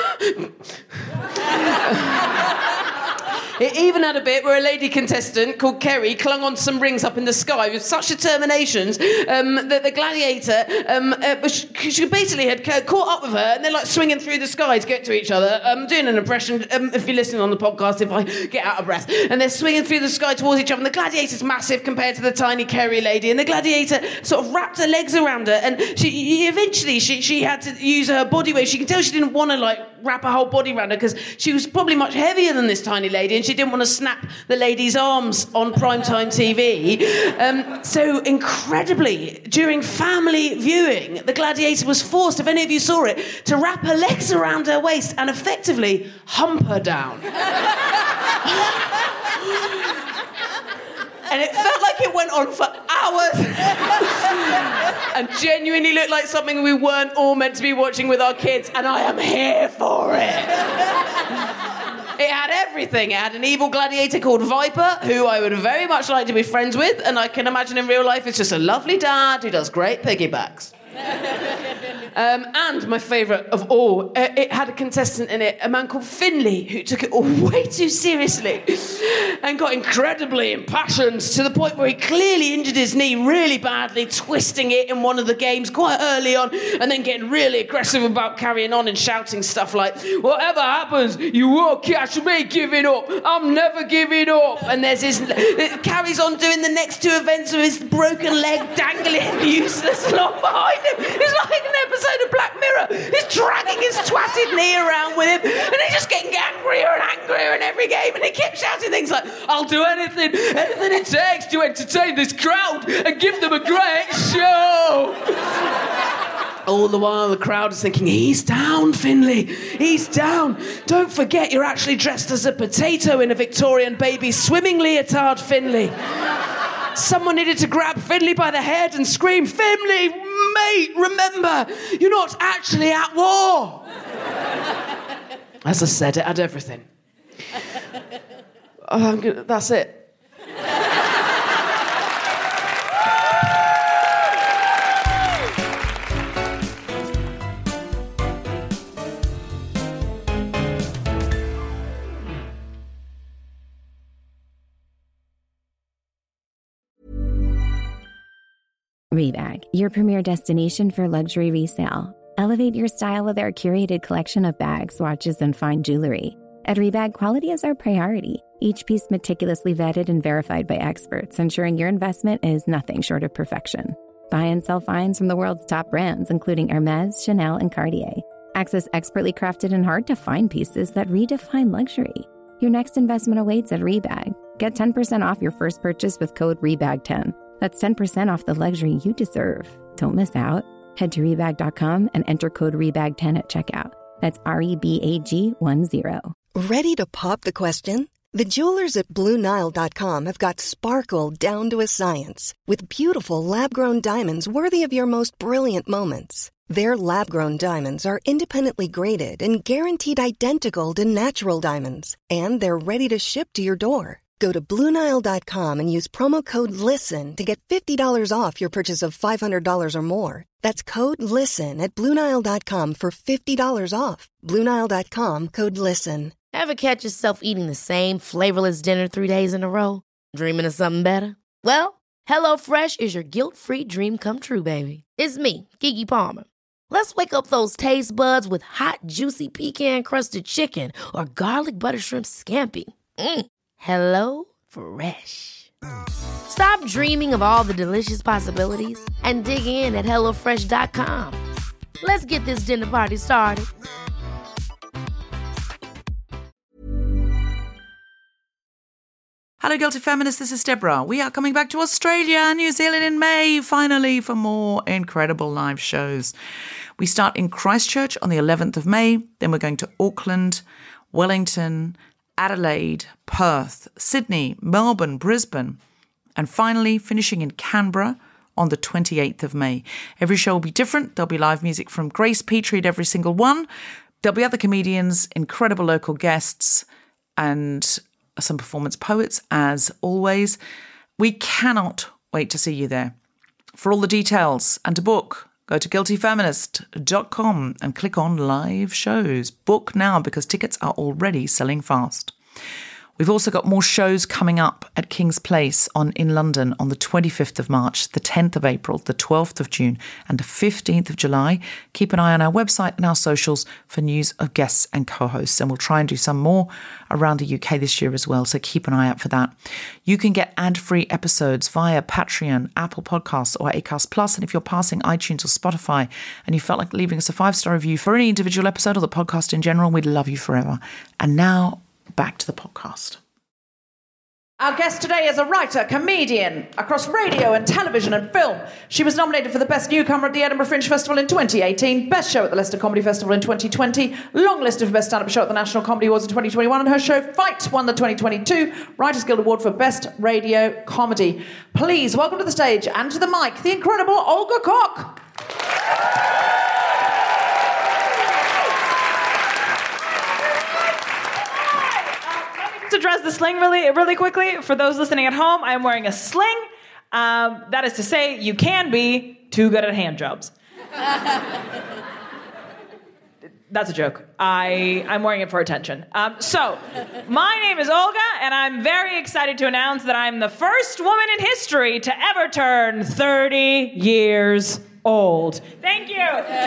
It even had a bit where a lady contestant called Kerry clung on some rings up in the sky with such determinations um, that the gladiator, um, uh, she, she basically had ca- caught up with her and they're like swinging through the sky to get to each other. I'm doing an impression, um, if you're listening on the podcast, if I get out of breath. And they're swinging through the sky towards each other and the gladiator's massive compared to the tiny Kerry lady. And the gladiator sort of wrapped her legs around her and she eventually she, she had to use her body weight. She could tell she didn't want to like wrap her whole body around her because she was probably much heavier than this tiny lady and she didn't want to snap the lady's arms on primetime T V. Um, so incredibly, during family viewing, the gladiator was forced, if any of you saw it, to wrap her legs around her waist and effectively hump her down. And it felt like it went on for hours and genuinely looked like something we weren't all meant to be watching with our kids, and I am here for it. It had everything. It had an evil gladiator called Viper, who I would very much like to be friends with, and I can imagine in real life it's just a lovely dad who does great piggybacks. Um, and my favourite of all, uh, it had a contestant in it, a man called Finley, who took it all way too seriously and got incredibly impassioned to the point where he clearly injured his knee really badly, twisting it in one of the games quite early on, and then getting really aggressive about carrying on and shouting stuff like, "Whatever happens, you won't catch me giving up. I'm never giving up." And there's his... It carries on doing the next two events with his broken leg dangling useless along behind him. It's like an episode of Black Mirror. He's dragging his twatted knee around with him, and he's just getting angrier and angrier in every game, and he keeps shouting things like, "I'll do anything, anything it takes to entertain this crowd and give them a great show." All the while, the crowd is thinking, "He's down, Finley. He's down. Don't forget you're actually dressed as a potato in a Victorian baby swimming leotard, Finley." Someone needed to grab Finley by the head and scream, "Finley, mate, remember, you're not actually at war." As I said, it had everything. Oh, I'm gonna, that's it. Rebag, your premier destination for luxury resale. Elevate your style with our curated collection of bags, watches, and fine jewelry. At Rebag, quality is our priority. Each piece meticulously vetted and verified by experts, ensuring your investment is nothing short of perfection. Buy and sell finds from the world's top brands, including Hermes, Chanel, and Cartier. Access expertly crafted and hard-to-find pieces that redefine luxury. Your next investment awaits at Rebag. Get ten percent off your first purchase with code rebag ten. That's ten percent off the luxury you deserve. Don't miss out. Head to rebag dot com and enter code rebag ten at checkout. That's R E B A G one zero. Ready to pop the question? The jewelers at Blue Nile dot com have got sparkle down to a science with beautiful lab-grown diamonds worthy of your most brilliant moments. Their lab-grown diamonds are independently graded and guaranteed identical to natural diamonds, and they're ready to ship to your door. Go to Blue Nile dot com and use promo code LISTEN to get fifty dollars off your purchase of five hundred dollars or more. That's code LISTEN at Blue Nile dot com for fifty dollars off. Blue Nile dot com, code LISTEN. Ever catch yourself eating the same flavorless dinner three days in a row? Dreaming of something better? Well, HelloFresh is your guilt-free dream come true, baby. It's me, Keke Palmer. Let's wake up those taste buds with hot, juicy pecan-crusted chicken or garlic butter shrimp scampi. Mm. Hello Fresh. Stop dreaming of all the delicious possibilities and dig in at hello fresh dot com. Let's get this dinner party started. Hello, Guilty Feminists. This is Deborah. We are coming back to Australia and New Zealand in May, finally, for more incredible live shows. We start in Christchurch on the eleventh of May. Then we're going to Auckland, Wellington, Adelaide, Perth, Sydney, Melbourne, Brisbane, and finally finishing in Canberra on the twenty-eighth of May. Every show will be different. There'll be live music from Grace Petrie at every single one. There'll be other comedians, incredible local guests, and some performance poets, as always. We cannot wait to see you there. For all the details and to book, go to guilty feminist dot com and click on live shows. Book now because tickets are already selling fast. We've also got more shows coming up at King's Place on in London on the twenty-fifth of March, the tenth of April, the twelfth of June and the fifteenth of July. Keep an eye on our website and our socials for news of guests and co-hosts, and we'll try and do some more around the U K this year as well, so keep an eye out for that. You can get ad-free episodes via Patreon, Apple Podcasts or Acast Plus, and if you're passing iTunes or Spotify and you felt like leaving us a five-star review for any individual episode or the podcast in general, we'd love you forever. And now, back to the podcast. Our guest today is a writer, comedian, across radio and television and film. She was nominated for the Best Newcomer at the Edinburgh Fringe Festival in twenty eighteen, Best Show at the Leicester Comedy Festival in twenty twenty, longlisted for Best Stand-Up Show at the National Comedy Awards in twenty twenty-one, and her show Fight won the twenty twenty-two Writers Guild Award for Best Radio Comedy. Please welcome to the stage and to the mic the incredible Olga Koch. Address the sling really, really quickly. For those listening at home, I am wearing a sling. Um, that is to say, you can be too good at hand jobs. That's a joke. I, I'm wearing it for attention. Um, so, my name is Olga, and I'm very excited to announce that I'm the first woman in history to ever turn thirty years old. Thank you.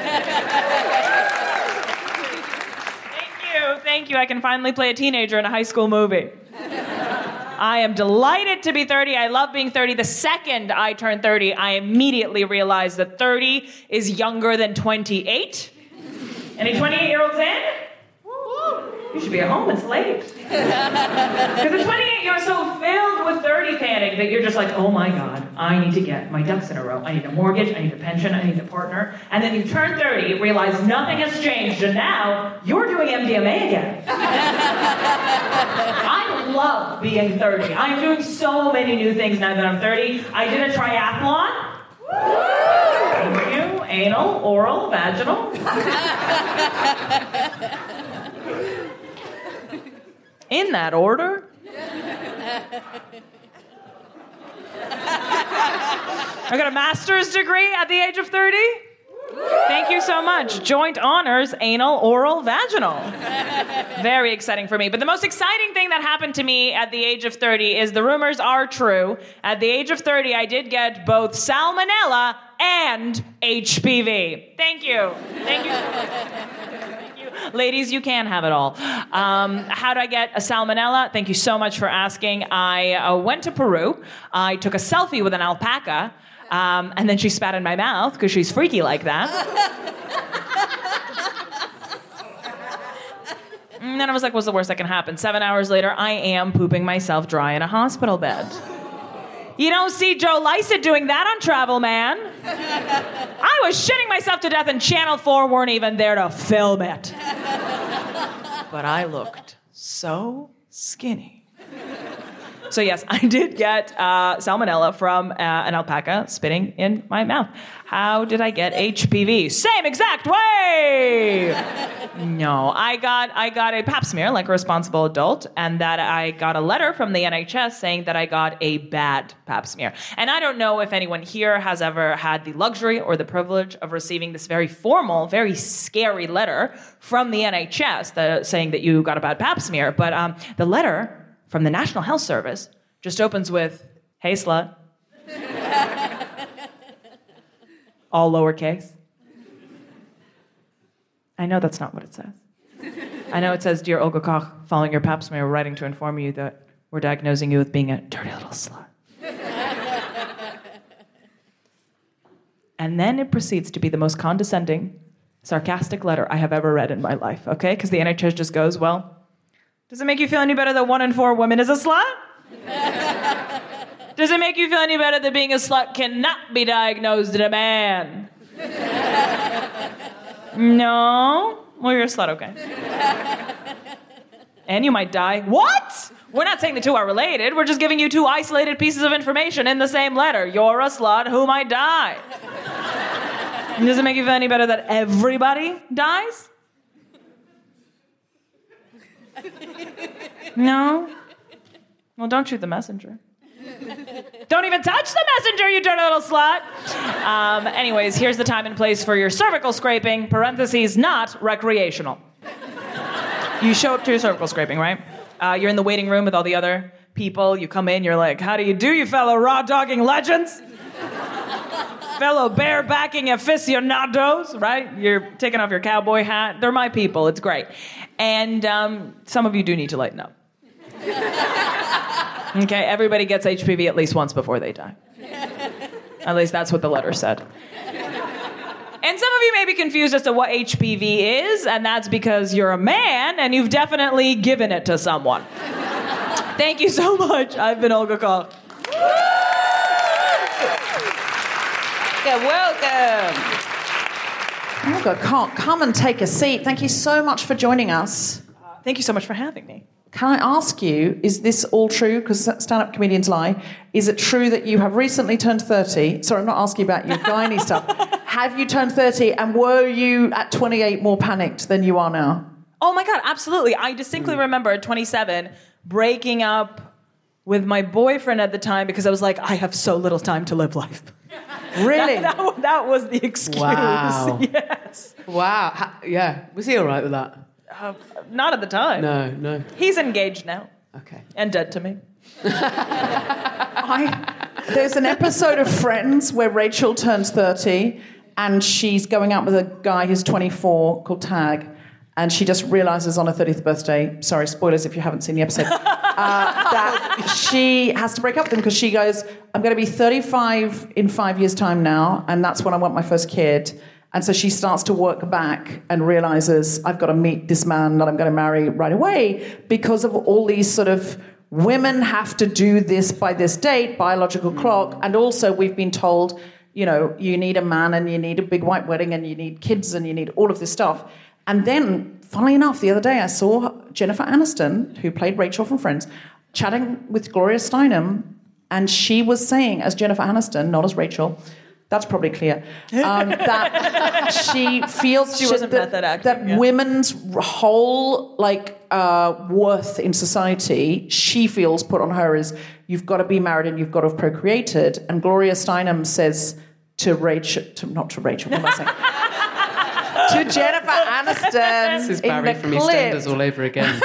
Thank you. I can finally play a teenager in a high school movie. I am delighted to be thirty. I love being thirty. The second I turned thirty, I immediately realized that thirty is younger than twenty-eight. Any twenty-eight-year-olds in? You should be at home. It's late. Because at twenty-eight, you're so filled with thirty panic that you're just like, oh my God, I need to get my ducks in a row. I need a mortgage, I need a pension, I need a partner. And then you turn thirty, you realize nothing has changed, and now you're doing M D M A again. I love being thirty. I'm doing so many new things now that I'm thirty. I did a triathlon. Thank you. Anal, oral, vaginal. In that order. I got a master's degree at the age of thirty. Thank you so much. Joint honors, anal, oral, vaginal. Very exciting for me. But the most exciting thing that happened to me at the age of thirty is the rumors are true. At the age of thirty, I did get both salmonella and H P V. Thank you. Thank you. Ladies, you can have it all. Um, how did I get a salmonella? Thank you so much for asking. I uh, went to Peru. I took a selfie with an alpaca, um, and then she spat in my mouth because she's freaky like that. And then I was like, what's the worst that can happen? Seven hours later, I am pooping myself dry in a hospital bed. You don't see Joe Lycett doing that on Travel Man. I was shitting myself to death and Channel four weren't even there to film it. But I looked so skinny. So yes, I did get uh, salmonella from uh, an alpaca spitting in my mouth. How did I get H P V? Same exact way! No, I got I got a pap smear like a responsible adult, and that I got a letter from the N H S saying that I got a bad pap smear. And I don't know if anyone here has ever had the luxury or the privilege of receiving this very formal, very scary letter from the N H S the, saying that you got a bad pap smear, but um, the letter from the National Health Service just opens with, "Hey, slut." All lowercase. I know that's not what it says. I know it says, "Dear Olga Koch, following your pap smear, we're writing to inform you that we're diagnosing you with being a dirty little slut." And then it proceeds to be the most condescending, sarcastic letter I have ever read in my life, okay? Because the N H S just goes, "Well, does it make you feel any better that one in four women is a slut? Does it make you feel any better that being a slut cannot be diagnosed in a man?" No? Well, you're a slut, okay. And you might die. What? We're not saying the two are related. We're just giving you two isolated pieces of information in the same letter. You're a slut who might die. Does it make you feel any better that everybody dies? No? Well, don't shoot the messenger. Don't even touch the messenger, you dirty little slut. Um, anyways, here's the time and place for your cervical scraping, parentheses, not recreational. You show up to your cervical scraping, right? Uh, you're in the waiting room with all the other people. You come in, you're like, how do you do, you fellow raw-dogging legends? Fellow barebacking aficionados, right? You're taking off your cowboy hat. They're my people. It's great. And um, some of you do need to lighten up. Okay, everybody gets H P V at least once before they die. At least that's what the letter said. And some of you may be confused as to what H P V is, and that's because you're a man and you've definitely given it to someone. Thank you so much. I've been Olga Koch. Welcome. Olga Koch, come and take a seat. Thank you so much for joining us. Uh, thank you so much for having me. Can I ask you, is this all true? Because stand-up comedians lie. Is it true that you have recently turned thirty? Sorry, I'm not asking about your gynae stuff. Have you turned thirty, and were you at twenty-eight more panicked than you are now? Oh my God, absolutely. I distinctly remember at twenty-seven breaking up with my boyfriend at the time because I was like, I have so little time to live life. Really? that, that, that was the excuse. Wow. Yes. Wow. Ha- yeah. Was he all right with that? Uh, not at the time. No, no. He's engaged now. Okay. And dead to me. I, there's an episode of Friends where Rachel turns thirty and she's going out with a guy who's twenty-four called Tag, and she just realises on her thirtieth birthday, sorry, spoilers if you haven't seen the episode, uh, that she has to break up with him because she goes, I'm going to be thirty-five in five years' time now, and that's when I want my first kid. And so she starts to work back and realises, I've got to meet this man that I'm going to marry right away because of all these sort of women have to do this by this date, biological clock. And also we've been told, you know, you need a man and you need a big white wedding and you need kids and you need all of this stuff. And then, funnily enough, the other day I saw Jennifer Aniston, who played Rachel from Friends, chatting with Gloria Steinem, and she was saying, as Jennifer Aniston, not as Rachel, that's probably clear, um, that she feels she wasn't that, method acting, that yeah. women's whole like uh, worth in society, she feels put on her is you've got to be married and you've got to have procreated. And Gloria Steinem says to Rachel, to, not to Rachel, what am I saying? To Jennifer Aniston This is in Barry the from clip, EastEnders all over again.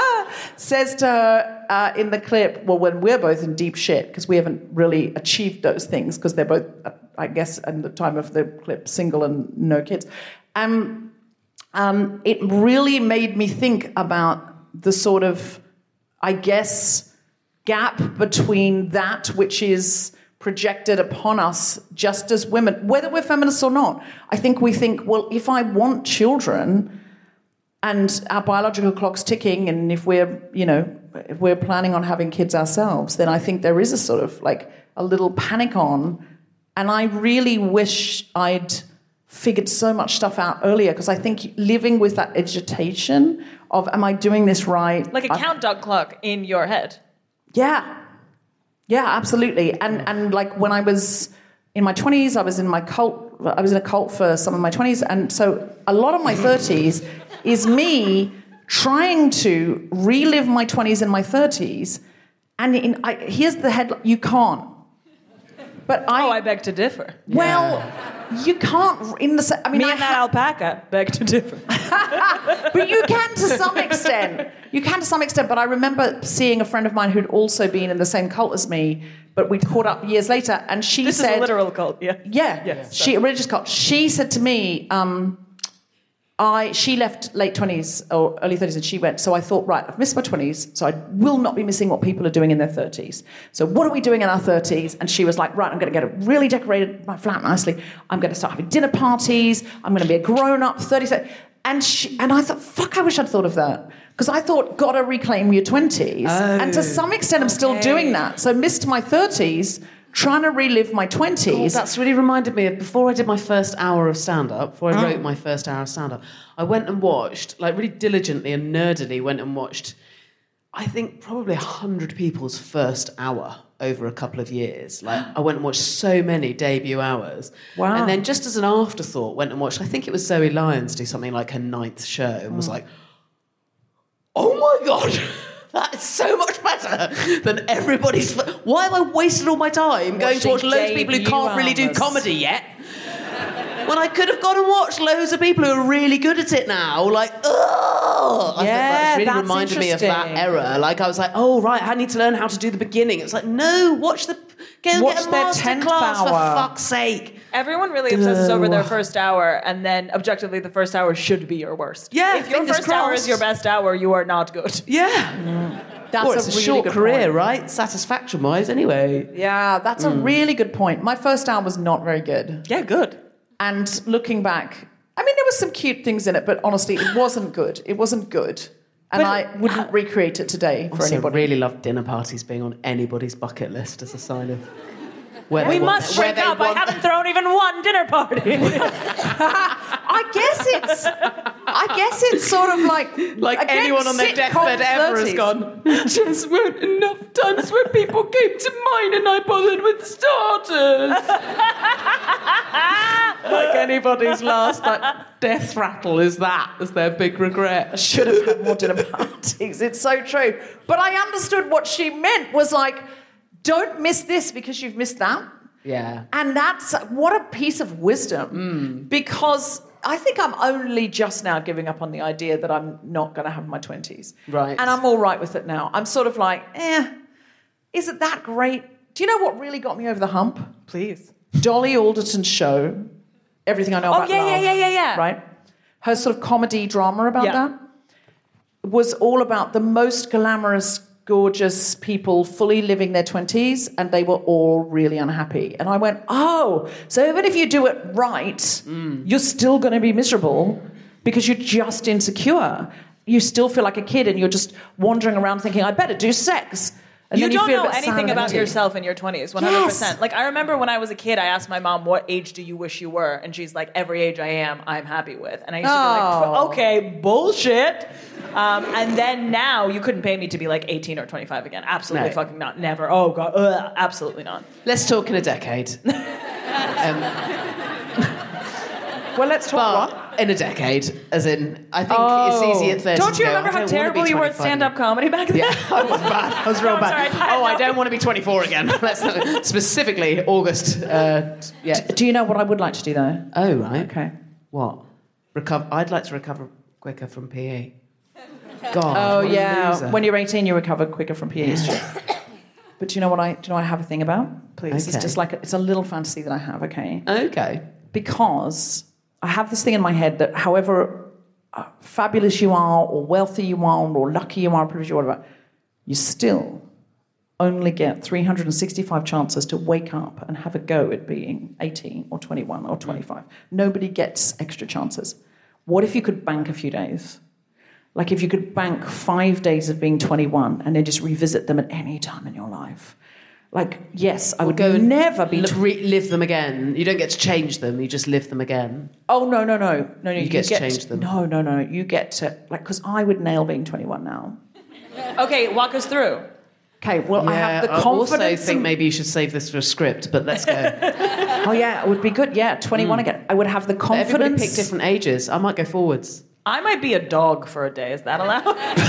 says to her uh, in the clip, well, when we're both in deep shit, because we haven't really achieved those things, because they're both, uh, I guess, at the time of the clip, single and no kids. Um, um, it really made me think about the sort of, I guess, gap between that which is projected upon us just as women, whether we're feminists or not. I think we think, well, if I want children and our biological clock's ticking, and if we're, you know, if we're planning on having kids ourselves, then I think there is a sort of like a little panic on. And I really wish I'd figured so much stuff out earlier, because I think living with that agitation of, am I doing this right? Like a I've, countdown clock in your head. Yeah. Yeah, absolutely. And and like when I was in my twenties, I was in my cult, I was in a cult for some of my twenties. And so a lot of my thirties is me trying to relive my twenties and my thirties. And in, I, here's the headline, you can't. But I, oh, I beg to differ. Well, yeah. You can't in the. I mean, me I and that ha- alpaca beg to differ. But you can to some extent. You can to some extent. But I remember seeing a friend of mine who'd also been in the same cult as me, but we'd caught up years later, and she this said, "This is a literal cult, yeah." Yeah, yes, she a religious cult. She said to me, um, I she left late twenties or early thirties, and she went. So I thought, right, I've missed my twenties, so I will not be missing what people are doing in their thirties. So what are we doing in our thirties? And she was like, right, I'm going to get a really decorated my flat nicely. I'm going to start having dinner parties. I'm going to be a grown up thirty. And she and I thought, fuck, I wish I'd thought of that, because I thought, gotta reclaim your twenties. Oh, and to some extent, I'm okay. still doing that. So missed my thirties. Trying to relive my twenties. God, that's really reminded me of before I did my first hour of stand-up, before I oh. wrote my first hour of stand-up, I went and watched, like really diligently and nerdily went and watched, I think probably a hundred people's first hour over a couple of years. Like I went and watched so many debut hours. Wow. And then just as an afterthought, went and watched, I think it was Zoe Lyons do something like her ninth show, and was like, oh my God, that is so much better than everybody's... Why have I wasted all my time going to watch loads of people who can't really do comedy yet? When I could have gone and watched loads of people who are really good at it now, like, ugh! I Yeah, think that's really that's reminded me of that interesting. era. Like, I was like, oh, right, I need to learn how to do the beginning. It's like, no, watch the... Go Watch get a their master tenth class, for hour. fuck's sake. Everyone really obsesses over their first hour, and then objectively, the first hour should be your worst. Yeah, if your fingers first hour crossed. is your best hour, you are not good. Yeah. That's or it's a a, really short good career, point. right? Satisfaction-wise, anyway. Yeah, that's a really good point. My first hour was not very good. Yeah, good. And looking back, I mean, there was some cute things in it, but honestly, it wasn't good. It wasn't good. And But- I wouldn't recreate it today for Also, anybody. really love dinner parties being on anybody's bucket list as a sign of where We they want, must where break they up. I want- haven't thrown even one dinner party. I guess it's, I guess it's sort of like Like again, anyone on their sitcom deathbed ever has thirties. gone. Just weren't enough times where people came to mine and I bothered with starters. Like anybody's last like, death rattle is that, is their big regret. Should have had more dinner parties. It's so true. But I understood what she meant was like, don't miss this because you've missed that. Yeah. And that's what a piece of wisdom. Because I think I'm only just now giving up on the idea that I'm not going to have my twenties. Right. And I'm all right with it now. I'm sort of like, eh, is it that great? Do you know what really got me over the hump? Please. Dolly Alderton's show, Everything I Know Oh, About yeah, Love. yeah, yeah, yeah, yeah. Right? Her sort of comedy drama about Yeah. that was all about the most glamorous, gorgeous people fully living their twenties, and they were all really unhappy. And I went, oh, so even if you do it right, you're still going to be miserable because you're just insecure. You still feel like a kid and you're just wandering around thinking, I better do sex. And You then you don't feel a know bit sad anything and about empty. yourself in your twenties, one hundred percent. Like, I remember when I was a kid, I asked my mom, what age do you wish you were? And she's like, every age I am, I'm happy with. And I used to be Oh. like, okay, bullshit. Um, and then now, you couldn't pay me to be like eighteen or twenty-five again. Absolutely No. fucking not. Never. Oh, God. Ugh, absolutely not. Let's talk in a decade. um, Well, let's talk but in a decade, as in, I think Oh. it's easy at thirty. Don't you to go, remember I how don't wanna terrible be you were at twenty-five stand-up comedy back then? Yeah, I was bad. I was real I'm bad. sorry, I oh, I know. don't want to be twenty-four again. Let's not, specifically August. Uh, yeah. Do you know what I would like to do, though? Oh, right. Okay. What? Recover? I'd like to recover quicker from P E. God. Oh, what a yeah. loser. When you're eighteen, you recover quicker from P E history. But do you know what I do you know what I have a thing about? Please. Okay. It's just like a, it's a little fantasy that I have, okay? Okay. Because I have this thing in my head that however uh, fabulous you are or wealthy you are or lucky you are, privileged you are, whatever, you still only get three hundred sixty-five chances to wake up and have a go at being eighteen or twenty-one or twenty-five. Nobody gets extra chances. What if you could bank a few days? Like if you could bank five days of being twenty-one and then just revisit them at any time in your life. Like, yes, I would Go and never be... li- re- live them again. You don't get to change them. You just live them again. Oh, no, no, no. no, no You get to change them. No, no, no. You get to... Like, because I would nail being twenty-one now. Okay, walk us through. Okay, well, I have the I also confidence... think and- maybe you should save this for a script, but let's go. Oh, yeah, it would be good. Yeah, twenty-one again. I would have the But everybody confidence... pick different ages. I might go forwards. I might be a dog for a day. Is that allowed?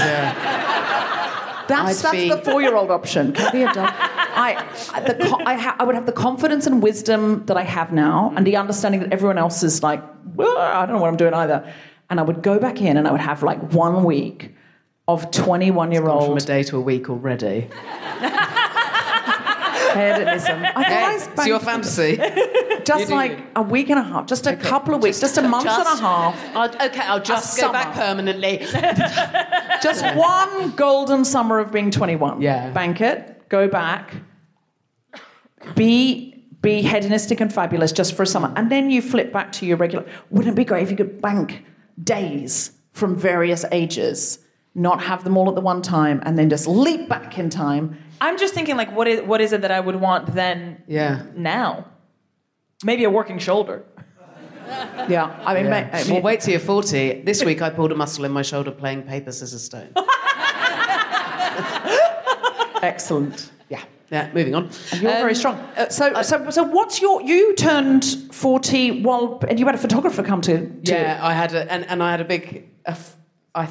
That's, I'd that's be- the four-year-old option. Can I be a dog? I, I, the, co- I, ha- I would have the confidence and wisdom that I have now and the understanding that everyone else is like, well, I don't know what I'm doing either. And I would go back in and I would have like one week of From a twenty-one-year-old day to a week already. hedonism. I thought I was It's your fantasy. just do like you. a week and a half, just a couple of weeks, just a month and a half. I'll, okay, I'll just A go back summer. permanently. Just one golden summer of being twenty-one. Yeah. Bank it, go back, be be hedonistic and fabulous just for a summer. And then you flip back to your regular... Wouldn't it be great if you could bank days from various ages, not have them all at the one time, and then just leap back in time? I'm just thinking, like, what is what is it that I would want then Yeah. now? Maybe a working shoulder. Yeah, I mean... Yeah. ma- I mean Well, wait till you're forty. This week I pulled a muscle in my shoulder playing paper, scissors, stone. Excellent. Yeah. Yeah, moving on. You're very Um, strong. Uh, so, so, so, what's your? You turned forty while, and you had a photographer come to. to Yeah, I had a, and, and I had a big, a f- I think,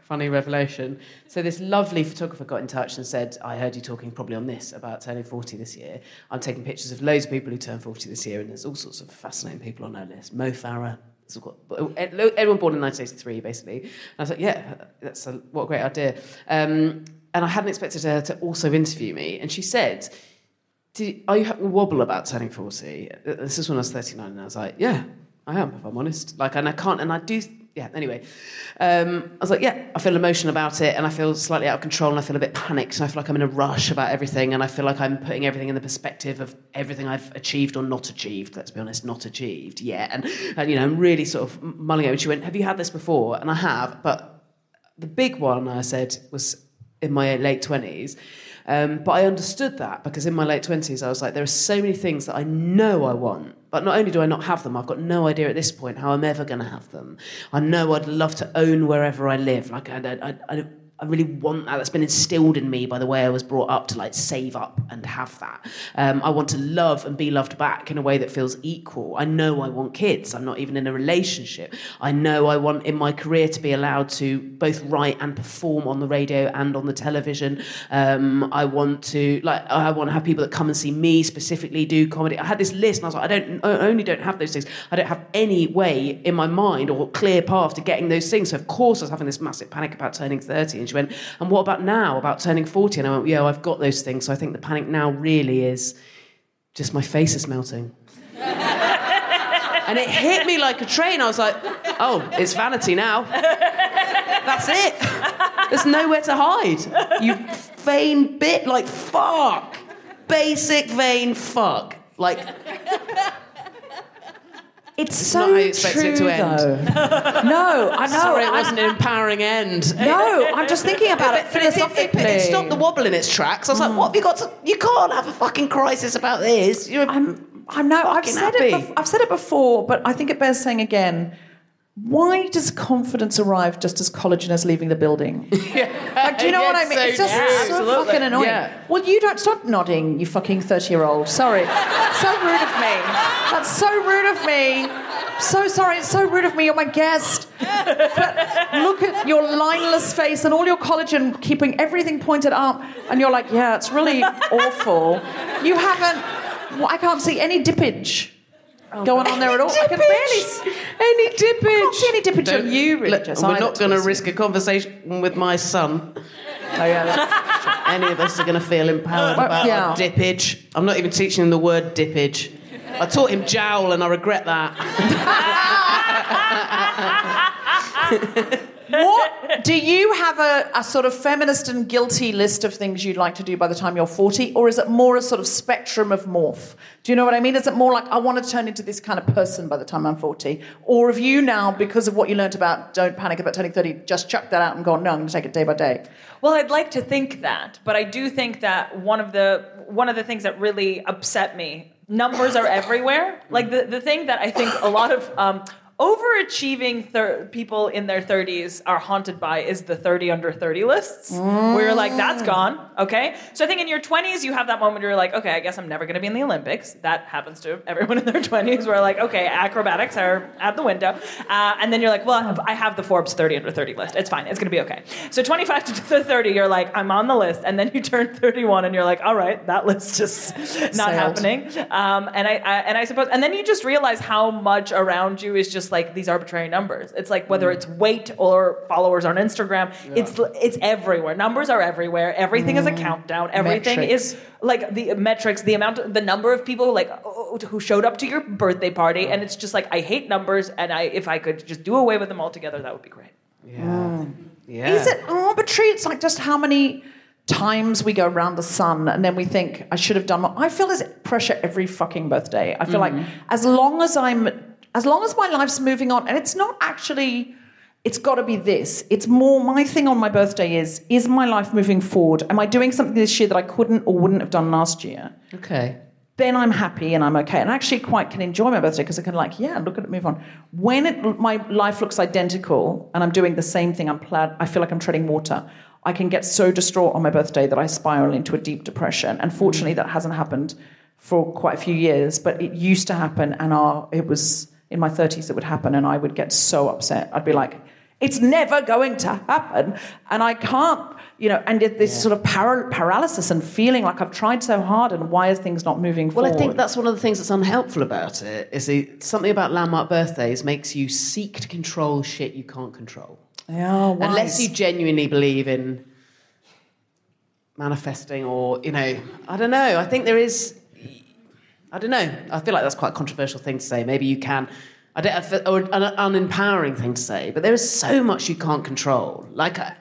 funny revelation. So this lovely photographer got in touch and said, I heard you talking probably on this about turning forty this year. I'm taking pictures of loads of people who turn forty this year, and there's all sorts of fascinating people on our list. Mo Farah, everyone born in nineteen eighty-three, basically. And I was like, yeah, that's a, what a great idea. Um, and I hadn't expected her to also interview me. And she said, Do, are you having a wobble about turning forty? This is when I was thirty-nine, and I was like, yeah, I am, if I'm honest. Like, and I can't, and I do... Yeah, anyway. Um, I was like, yeah, I feel emotional about it, and I feel slightly out of control, and I feel a bit panicked, and I feel like I'm in a rush about everything, and I feel like I'm putting everything in the perspective of everything I've achieved or not achieved. Let's be honest, not achieved yet. And, and you know, I'm really sort of mulling over. And she went, have you had this before? And I have, but the big one, I said, was in my late twenties. Um, but I understood that because in my late twenties, I was like, there are so many things that I know I want, but not only do I not have them, I've got no idea at this point how I'm ever going to have them. I know I'd love to own wherever I live. Like, I, I, I, I really want that. That's been instilled in me by the way I was brought up to, like, save up and have that. Um, I want to love and be loved back in a way that feels equal. I know I want kids. I'm not even in a relationship. I know I want in my career to be allowed to both write and perform on the radio and on the television. Um, I want to, like, I want to have people that come and see me specifically do comedy. I had this list, and I was like, I don't, I only don't have those things. I don't have any way in my mind or clear path to getting those things. So of course I was having this massive panic about turning thirty. And she went, and what about now, about turning forty? And I went, yeah, I've got those things. So I think the panic now really is just my face is melting. And it hit me like a train. I was like, oh, it's vanity now. That's it. There's nowhere to hide. You vain bit, like, fuck. Basic vain fuck. Like... It's, it's so not how you expect true, it to end. though. No, I know. Sorry, it wasn't an empowering end. No, I'm just thinking about it But it, philosophically. it, it, it stopped the wobble in its tracks. I was mm. like, what have you got to... You can't have a fucking crisis about this. You're I'm, I know, I've said, it bef- I've said it before, but I think it bears saying again, why does confidence arrive just as collagen is leaving the building? Yeah. Like, do you know yes, what I mean? So, it's just yeah, so absolutely. fucking annoying. Yeah. Well, you don't stop nodding, you fucking thirty-year-old. Sorry. So rude of me. That's so rude of me. So sorry, it's so rude of me. You're my guest. But look at your lineless face and all your collagen keeping everything pointed up, and you're like, yeah, it's really awful. You haven't... Well, I can't see any dippage. Oh, going on there at all. I can barely see any dippage. I can't see any dippage Don't, on you, really. Look, we're not going to risk a conversation with my son. Oh, yeah, that's any of us are going to feel empowered well, about yeah. our dippage. I'm not even teaching him the word dippage. I taught him jowl, and I regret that. What do you have a, a sort of feminist and guilty list of things you'd like to do by the time you're forty, or is it more a sort of spectrum of morph? Do you know what I mean? Is it more like I want to turn into this kind of person by the time I'm forty, or have you now, because of what you learnt about don't panic about turning thirty, just chucked that out and gone, no, I'm going to take it day by day? Well, I'd like to think that, but I do think that one of the one of the things that really upset me, numbers are everywhere. Like the the thing that I think a lot of um, overachieving thir- people in their thirties are haunted by is the thirty under thirty lists, mm. where you're like, that's gone, okay? So I think in your twenties, you have that moment where you're like, okay, I guess I'm never going to be in the Olympics. That happens to everyone in their twenties, where like, okay, acrobatics are out the window. Uh, and then you're like, well, I have the Forbes thirty under thirty list. It's fine. It's going to be okay. So twenty-five to thirty, you're like, I'm on the list. And then you turn thirty-one and you're like, all right, that list's just not Sailed. happening. Um, and I, I and I suppose, and then you just realize how much around you is just like these arbitrary numbers. It's like whether it's weight or followers on Instagram, yeah. it's it's everywhere. Numbers are everywhere. Everything mm. is a countdown. Everything metrics. is like the metrics, the amount, the number of people like who showed up to your birthday party, and it's just like I hate numbers, and I if I could just do away with them altogether, that would be great. Yeah, mm. yeah. Is it arbitrary? It's like just how many times we go around the sun and then we think I should have done more. I feel there's pressure every fucking birthday. I feel mm. like as long as I'm As long as my life's moving on, and it's not actually, it's got to be this. It's more, my thing on my birthday is, is my life moving forward? Am I doing something this year that I couldn't or wouldn't have done last year? Okay. Then I'm happy and I'm okay. And I actually quite can enjoy my birthday because I can like, yeah, look at it move on. When it, my life looks identical and I'm doing the same thing, I'm plaid, I feel like I'm treading water. I can get so distraught on my birthday that I spiral into a deep depression. And fortunately, that hasn't happened for quite a few years, but it used to happen, and our, it was... in my thirties it would happen, and I would get so upset. I'd be like, It's never going to happen. And I can't, you know, and it, this yeah. sort of para- paralysis and feeling like I've tried so hard and why are things not moving forward? Well, I think that's one of the things that's unhelpful about it, is it, something about landmark birthdays makes you seek to control shit you can't control. Yeah, wise. Unless you genuinely believe in manifesting or, you know, I don't know. I think there is, I don't know. I feel like that's quite a controversial thing to say. Maybe you can... I don't, or an unempowering thing to say, but there is so much you can't control. Like, and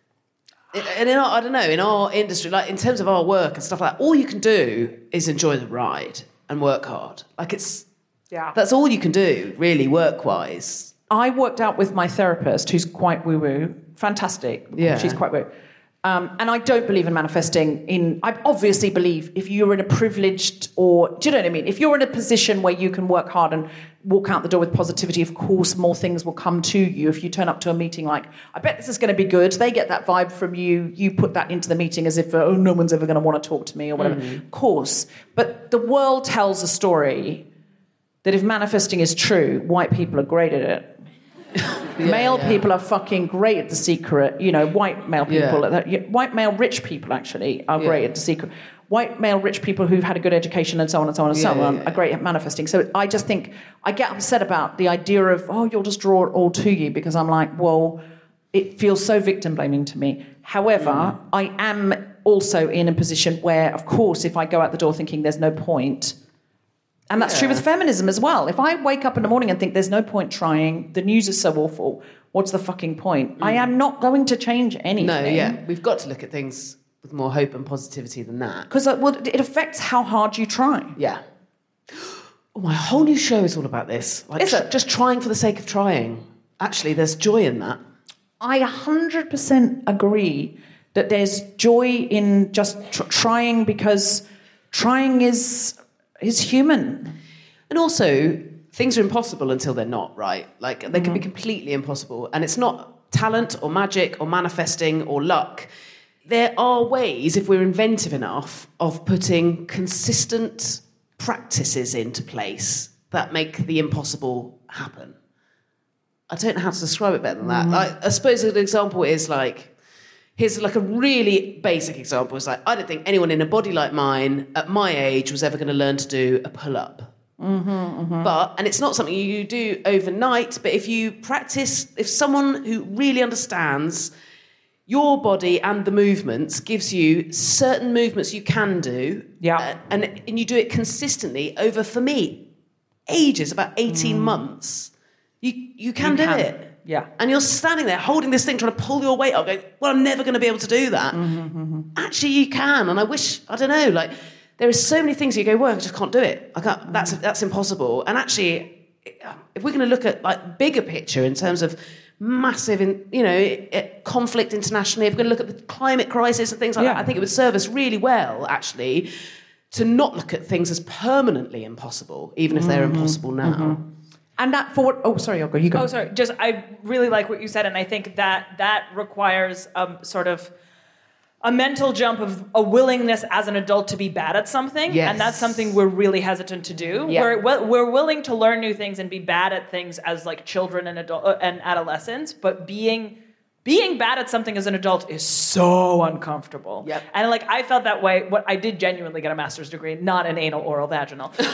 in our, I don't know, in our industry, like in terms of our work and stuff like that, all you can do is enjoy the ride and work hard. Like it's, yeah, that's all you can do, really, work-wise. I worked out with my therapist, who's quite woo-woo, fantastic. Yeah, she's quite woo. Um, and I don't believe in manifesting in... I obviously believe if you're in a privileged or... Do you know what I mean? If you're in a position where you can work hard and walk out the door with positivity, of course, more things will come to you. If you turn up to a meeting like, I bet this is going to be good, they get that vibe from you, you put that into the meeting as if, oh, no one's ever going to want to talk to me or whatever. Mm-hmm. Of course. But the world tells a story that if manifesting is true, white people are great at it. Yeah, male yeah. people are fucking great at The Secret. You know, white male people, yeah. that, white male rich people actually are yeah. great at The Secret. White male rich people who've had a good education and so on and so on and yeah, so on yeah. are great at manifesting. So I just think, I get upset about the idea of, oh, you'll just draw it all to you, because I'm like, well, it feels so victim blaming to me. However, mm. I am also in a position where, of course, if I go out the door thinking there's no point... And that's yeah. true with feminism as well. If I wake up in the morning and think there's no point trying, the news is so awful, what's the fucking point? Mm. I am not going to change anything. No, yeah. We've got to look at things with more hope and positivity than that. Because uh, well, it affects how hard you try. Yeah. Oh, my whole new show is all about this. Like, is it? Just trying for the sake of trying. Actually, there's joy in that. I one hundred percent agree that there's joy in just tr- trying, because trying is... is human. And also, things are impossible until they're not, right? Like, they Mm-hmm. can be completely impossible. And it's not talent or magic or manifesting or luck. There are ways, if we're inventive enough, of putting consistent practices into place that make the impossible happen. I don't know how to describe it better than that. Mm-hmm. Like, I suppose an example is like, here's like a really basic example. It's like, I don't think anyone in a body like mine at my age was ever going to learn to do a pull-up. Mm-hmm, mm-hmm. But, and it's not something you do overnight, but if you practice, if someone who really understands your body and the movements gives you certain movements you can do, yeah, uh, and, and you do it consistently over, for me, ages, about eighteen Mm. months, you, you can You do can. it. Yeah. And you're standing there holding this thing, trying to pull your weight up, going, well, I'm never going to be able to do that. Mm-hmm, mm-hmm. Actually, you can. And I wish, I don't know, like, there are so many things you go, well, I just can't do it. I can't, that's, that's impossible. And actually, if we're going to look at, like, bigger picture in terms of massive, in, you know, conflict internationally, if we're going to look at the climate crisis and things like Yeah. that, I think it would serve us really well, actually, to not look at things as permanently impossible, even if they're Mm-hmm, impossible now. mm-hmm. And that for oh sorry, Olga, you go. Oh, sorry. Just I really like what you said, and I think that that requires um, sort of a mental jump of a willingness as an adult to be bad at something, Yes. and that's something we're really hesitant to do. Yeah. We're we're we're willing to learn new things and be bad at things as like children and adult uh, and adolescents, but being being bad at something as an adult is so uncomfortable. Yep. And like I felt that way. What I did genuinely get a master's degree, not in anal, oral, vaginal, um,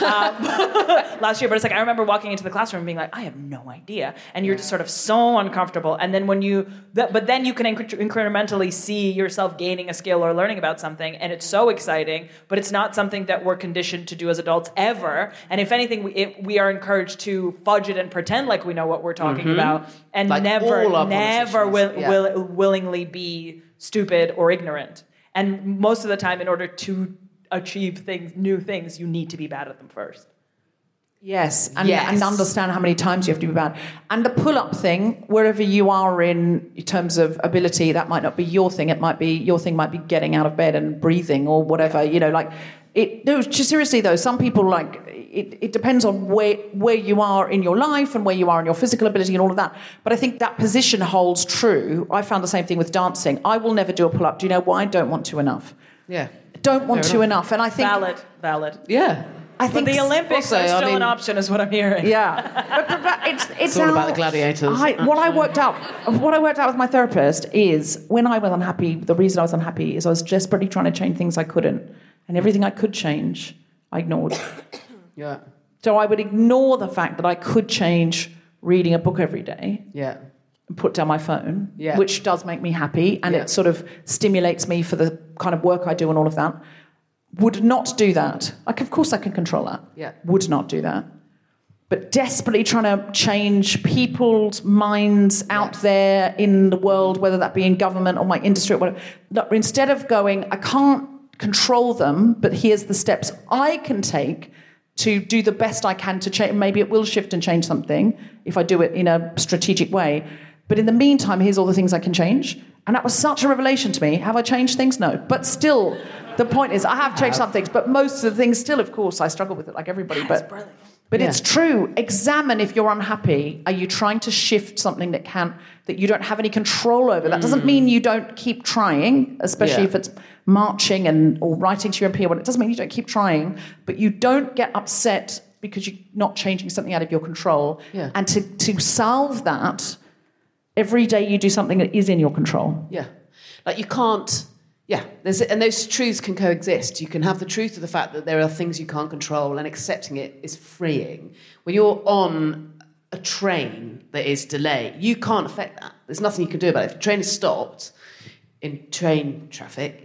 last year. But it's like I remember walking into the classroom and being like, I have no idea, and you're just sort of so uncomfortable. And then when you, th- but then you can inc- incrementally see yourself gaining a skill or learning about something, and it's so exciting. But it's not something that we're conditioned to do as adults ever. And if anything, we, it, we are encouraged to fudge it and pretend like we know what we're talking Mhm. about, and Like never, all our never politicians. will. Yeah. Will willingly be stupid or ignorant. And most of the time, in order to achieve things, new things, you need to be bad at them first. Yes, and, Yes. and understand how many times you have to be bad. And the pull-up thing, wherever you are in terms of ability, that might not be your thing. It might be, your thing might be getting out of bed and breathing or whatever, you know, like, it, no, just seriously though, some people like, it, it depends on where, where you are in your life and where you are in your physical ability and all of that. But I think that position holds true. I found the same thing with dancing. I will never do a pull-up. Do you know why? I don't want to enough. Yeah. Don't want Fair to enough. enough. And I think... Valid, valid. Yeah. I think but the Olympics also, are still I mean, an option, is what I'm hearing. Yeah, but, but, but it's it's, It's all how- about the gladiators, I, what I actually. worked out, what I worked out with my therapist is when I was unhappy. The reason I was unhappy is I was desperately trying to change things I couldn't, and everything I could change, I ignored. Yeah. So I would ignore the fact that I could change reading a book every day. Yeah. And put down my phone, Yeah. which does make me happy, and Yeah. it sort of stimulates me for the kind of work I do and all of that. Would not do that. Like, of course I can control that. Yeah. Would not do that. But desperately trying to change people's minds out there in the world, whether that be in government or my industry or whatever. No, instead of going, I can't control them, but here's the steps I can take to do the best I can to change. Maybe it will shift and change something if I do it in a strategic way. But in the meantime, here's all the things I can change. And that was such a revelation to me. Have I changed things? No. But still, the point is, I have changed some things, but most of the things still, of course, I struggle with it like everybody. But, but Yeah. it's true. Examine if you're unhappy. Are you trying to shift something that can that you don't have any control over? That doesn't mean you don't keep trying, especially Yeah. if it's marching and or writing to your M P or what. It doesn't mean you don't keep trying, but you don't get upset because you're not changing something out of your control. Yeah. And to, to solve that, every day you do something that is in your control. Yeah. Like you can't, yeah, there's, and those truths can coexist. You can have the truth of the fact that there are things you can't control, and accepting it is freeing. When you're on a train that is delayed, you can't affect that. There's nothing you can do about it. If the train is stopped in train traffic,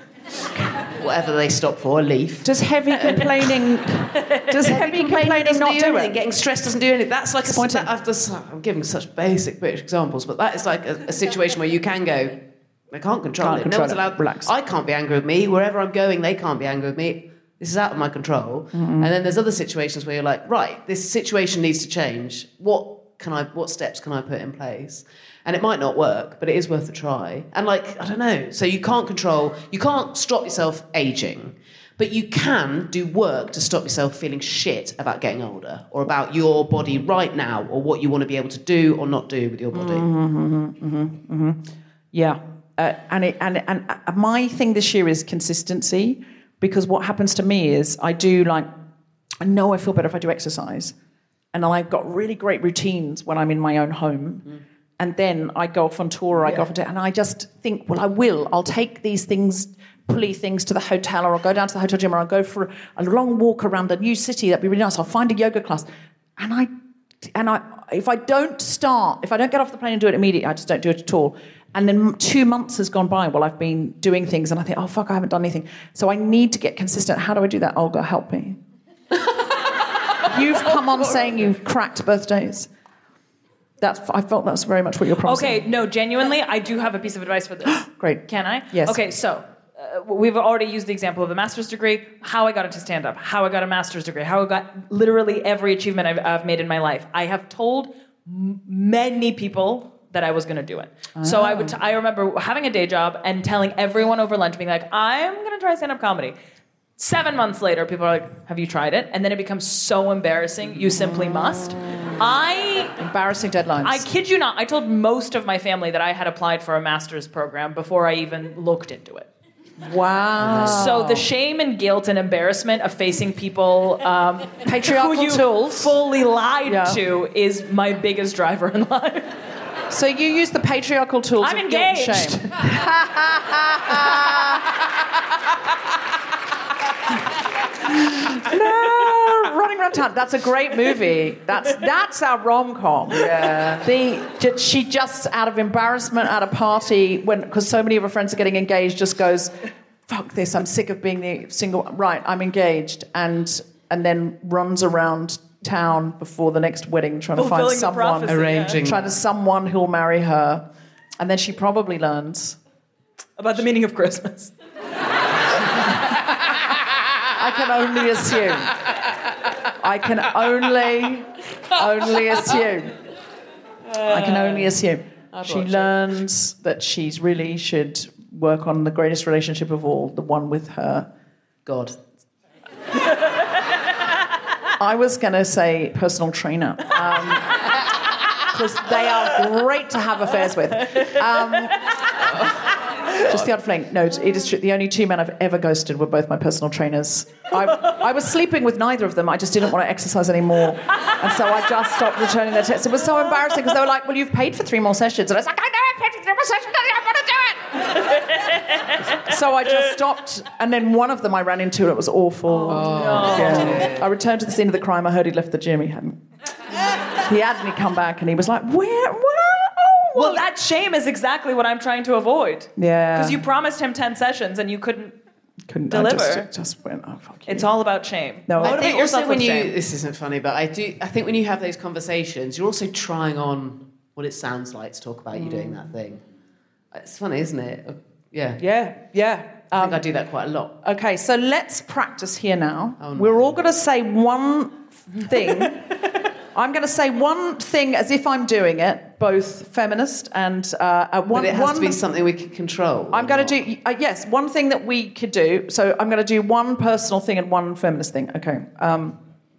whatever they stop for, a leaf. Does heavy complaining, does heavy complaining doesn't not do do anything. it? Getting stressed doesn't do anything. That's like a, Disappointing. that, I've just, I'm giving such basic British examples, but that is like a, a situation where you can go, I can't control Can't it. control no one's it. allowed. Relax. I can't be angry with me. Wherever I'm going, they can't be angry with me. This is out of my control. Mm-hmm. And then there's other situations where you're like, right, this situation needs to change. What can I? What steps can I put in place? And it might not work, but it is worth a try. And like, I don't know. So you can't control. You can't stop yourself aging. But you can do work to stop yourself feeling shit about getting older or about your body right now or what you want to be able to do or not do with your body. Mm-hmm, mm-hmm, mm-hmm. Yeah. Uh, and, it, and, and uh, my thing this year is consistency, because what happens to me is I do like, I know I feel better if I do exercise. And I've got really great routines when I'm in my own home. Mm. And then I go off on tour or I Yeah. go off on tour, and I just think, well, I will. I'll take these things, pulley things to the hotel, or I'll go down to the hotel gym, or I'll go for a long walk around the new city. That'd be really nice. I'll find a yoga class. And I, and I, if I don't start, if I don't get off the plane and do it immediately, I just don't do it at all. And then two months has gone by while I've been doing things, and I think, oh, fuck, I haven't done anything. So I need to get consistent. How do I do that? Olga, help me. You've come on saying you've cracked birthdays. That's, I felt that's very much what you're promising. Okay, no, genuinely, I do have a piece of advice for this. Great. Can I? Yes. Okay, so uh, we've already used the example of a master's degree, how I got into stand-up, how I got a master's degree, how I got literally every achievement I've, I've made in my life. I have told m- many people that I was going to do it. Oh. So I would. T- I remember having a day job and telling everyone over lunch, being like, I'm going to try stand-up comedy. Seven months later, people are like, have you tried it? And then it becomes so embarrassing, you simply must. I... Embarrassing deadlines. I kid you not, I told most of my family that I had applied for a master's program before I even looked into it. Wow. So the shame and guilt and embarrassment of facing people um, patriarchal who you tools fully lied yeah. to is my biggest driver in life. So you use the patriarchal tools I'm of engaged. guilt and shame. No, Running Around Town. That's a great movie. That's that's our rom-com. Yeah. The she just out of embarrassment at a party when because so many of her friends are getting engaged just goes, fuck this. I'm sick of being the single. Right, I'm engaged, and and then runs around town before the next wedding trying Fulfilling to the find someone prophecy, arranging, trying to someone who'll marry her, and then she probably learns about the meaning of Christmas. I can only assume. I can only, only assume. I can only assume. She learns that she's really should work on the greatest relationship of all, the one with her God. I was going to say personal trainer. Because um, they are great to have affairs with. Um, Just the odd fling. No, it is true. The only two men I've ever ghosted were both my personal trainers. I, I was sleeping with neither of them. I just didn't want to exercise anymore. And so I just stopped returning their texts. It was so embarrassing because they were like, well, you've paid for three more sessions. And I was like, I know I've paid for three more sessions. I don't want to do it. So I just stopped. And then one of them I ran into and it was awful. Oh, yeah. I returned to the scene of the crime. I heard he'd left the gym. He hadn't. He hadn't. He come back and he was like, where? Where? Well, that shame is exactly what I'm trying to avoid. Yeah. Because you promised him ten sessions and you couldn't, couldn't deliver. I just, just went, oh, fuck you. It's all about shame. No, I Motivate think yourself also when with you, shame. this isn't funny, but I do. I think when you have those conversations, you're also trying on what it sounds like to talk about mm. you doing that thing. It's funny, isn't it? Yeah. Yeah, yeah. I think um, I do that quite a lot. Okay, so let's practice here now. Oh, no. We're all going to say one thing. I'm going to say one thing as if I'm doing it, both feminist and uh, uh, one. But it has one, to be something we can control. I'm going to do uh, yes, one thing that we could do. So I'm going to do one personal thing and one feminist thing. Okay. Um,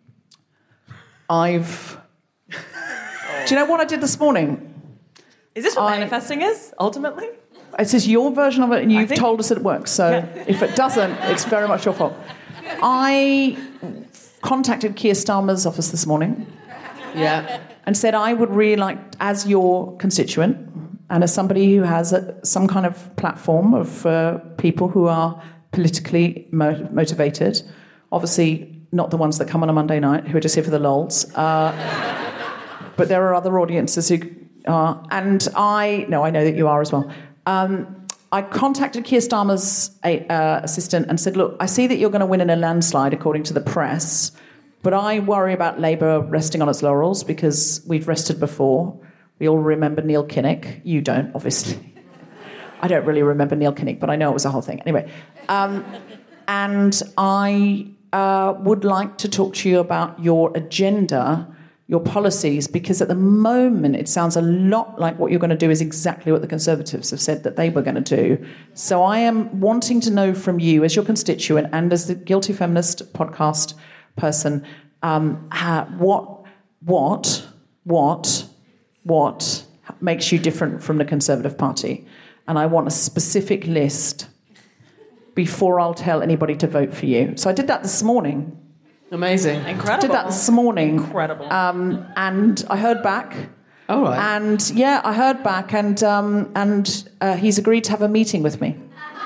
I've. Do you know what I did this morning? Is this what I, manifesting is ultimately? This is your version of it, and you've think... told us that it works. So yeah. if it doesn't, it's very much your fault. I contacted Keir Starmer's office this morning. Yeah. And said I would really like, as your constituent and as somebody who has a, some kind of platform of uh, people who are politically mo- motivated, obviously not the ones that come on a Monday night who are just here for the lols, uh, but there are other audiences who are, and I, no, I know that you are as well. Um, I contacted Keir Starmer's uh, assistant and said, look, I see that you're going to win in a landslide according to the press, but I worry about Labour resting on its laurels because we've rested before. We all remember Neil Kinnock. You don't, obviously. I don't really remember Neil Kinnock, but I know it was a whole thing. Anyway, um, and I uh, would like to talk to you about your agenda, your policies, because at the moment it sounds a lot like what you're going to do is exactly what the Conservatives have said that they were going to do. So I am wanting to know from you, as your constituent and as the Guilty Feminist podcast person, um, ha, what, what, what, what makes you different from the Conservative Party? And I want a specific list before I'll tell anybody to vote for you. So I did that this morning. Amazing. Incredible. Did that this morning. Incredible. Um, and I heard back. All right. And yeah, I heard back, and um, and uh, he's agreed to have a meeting with me.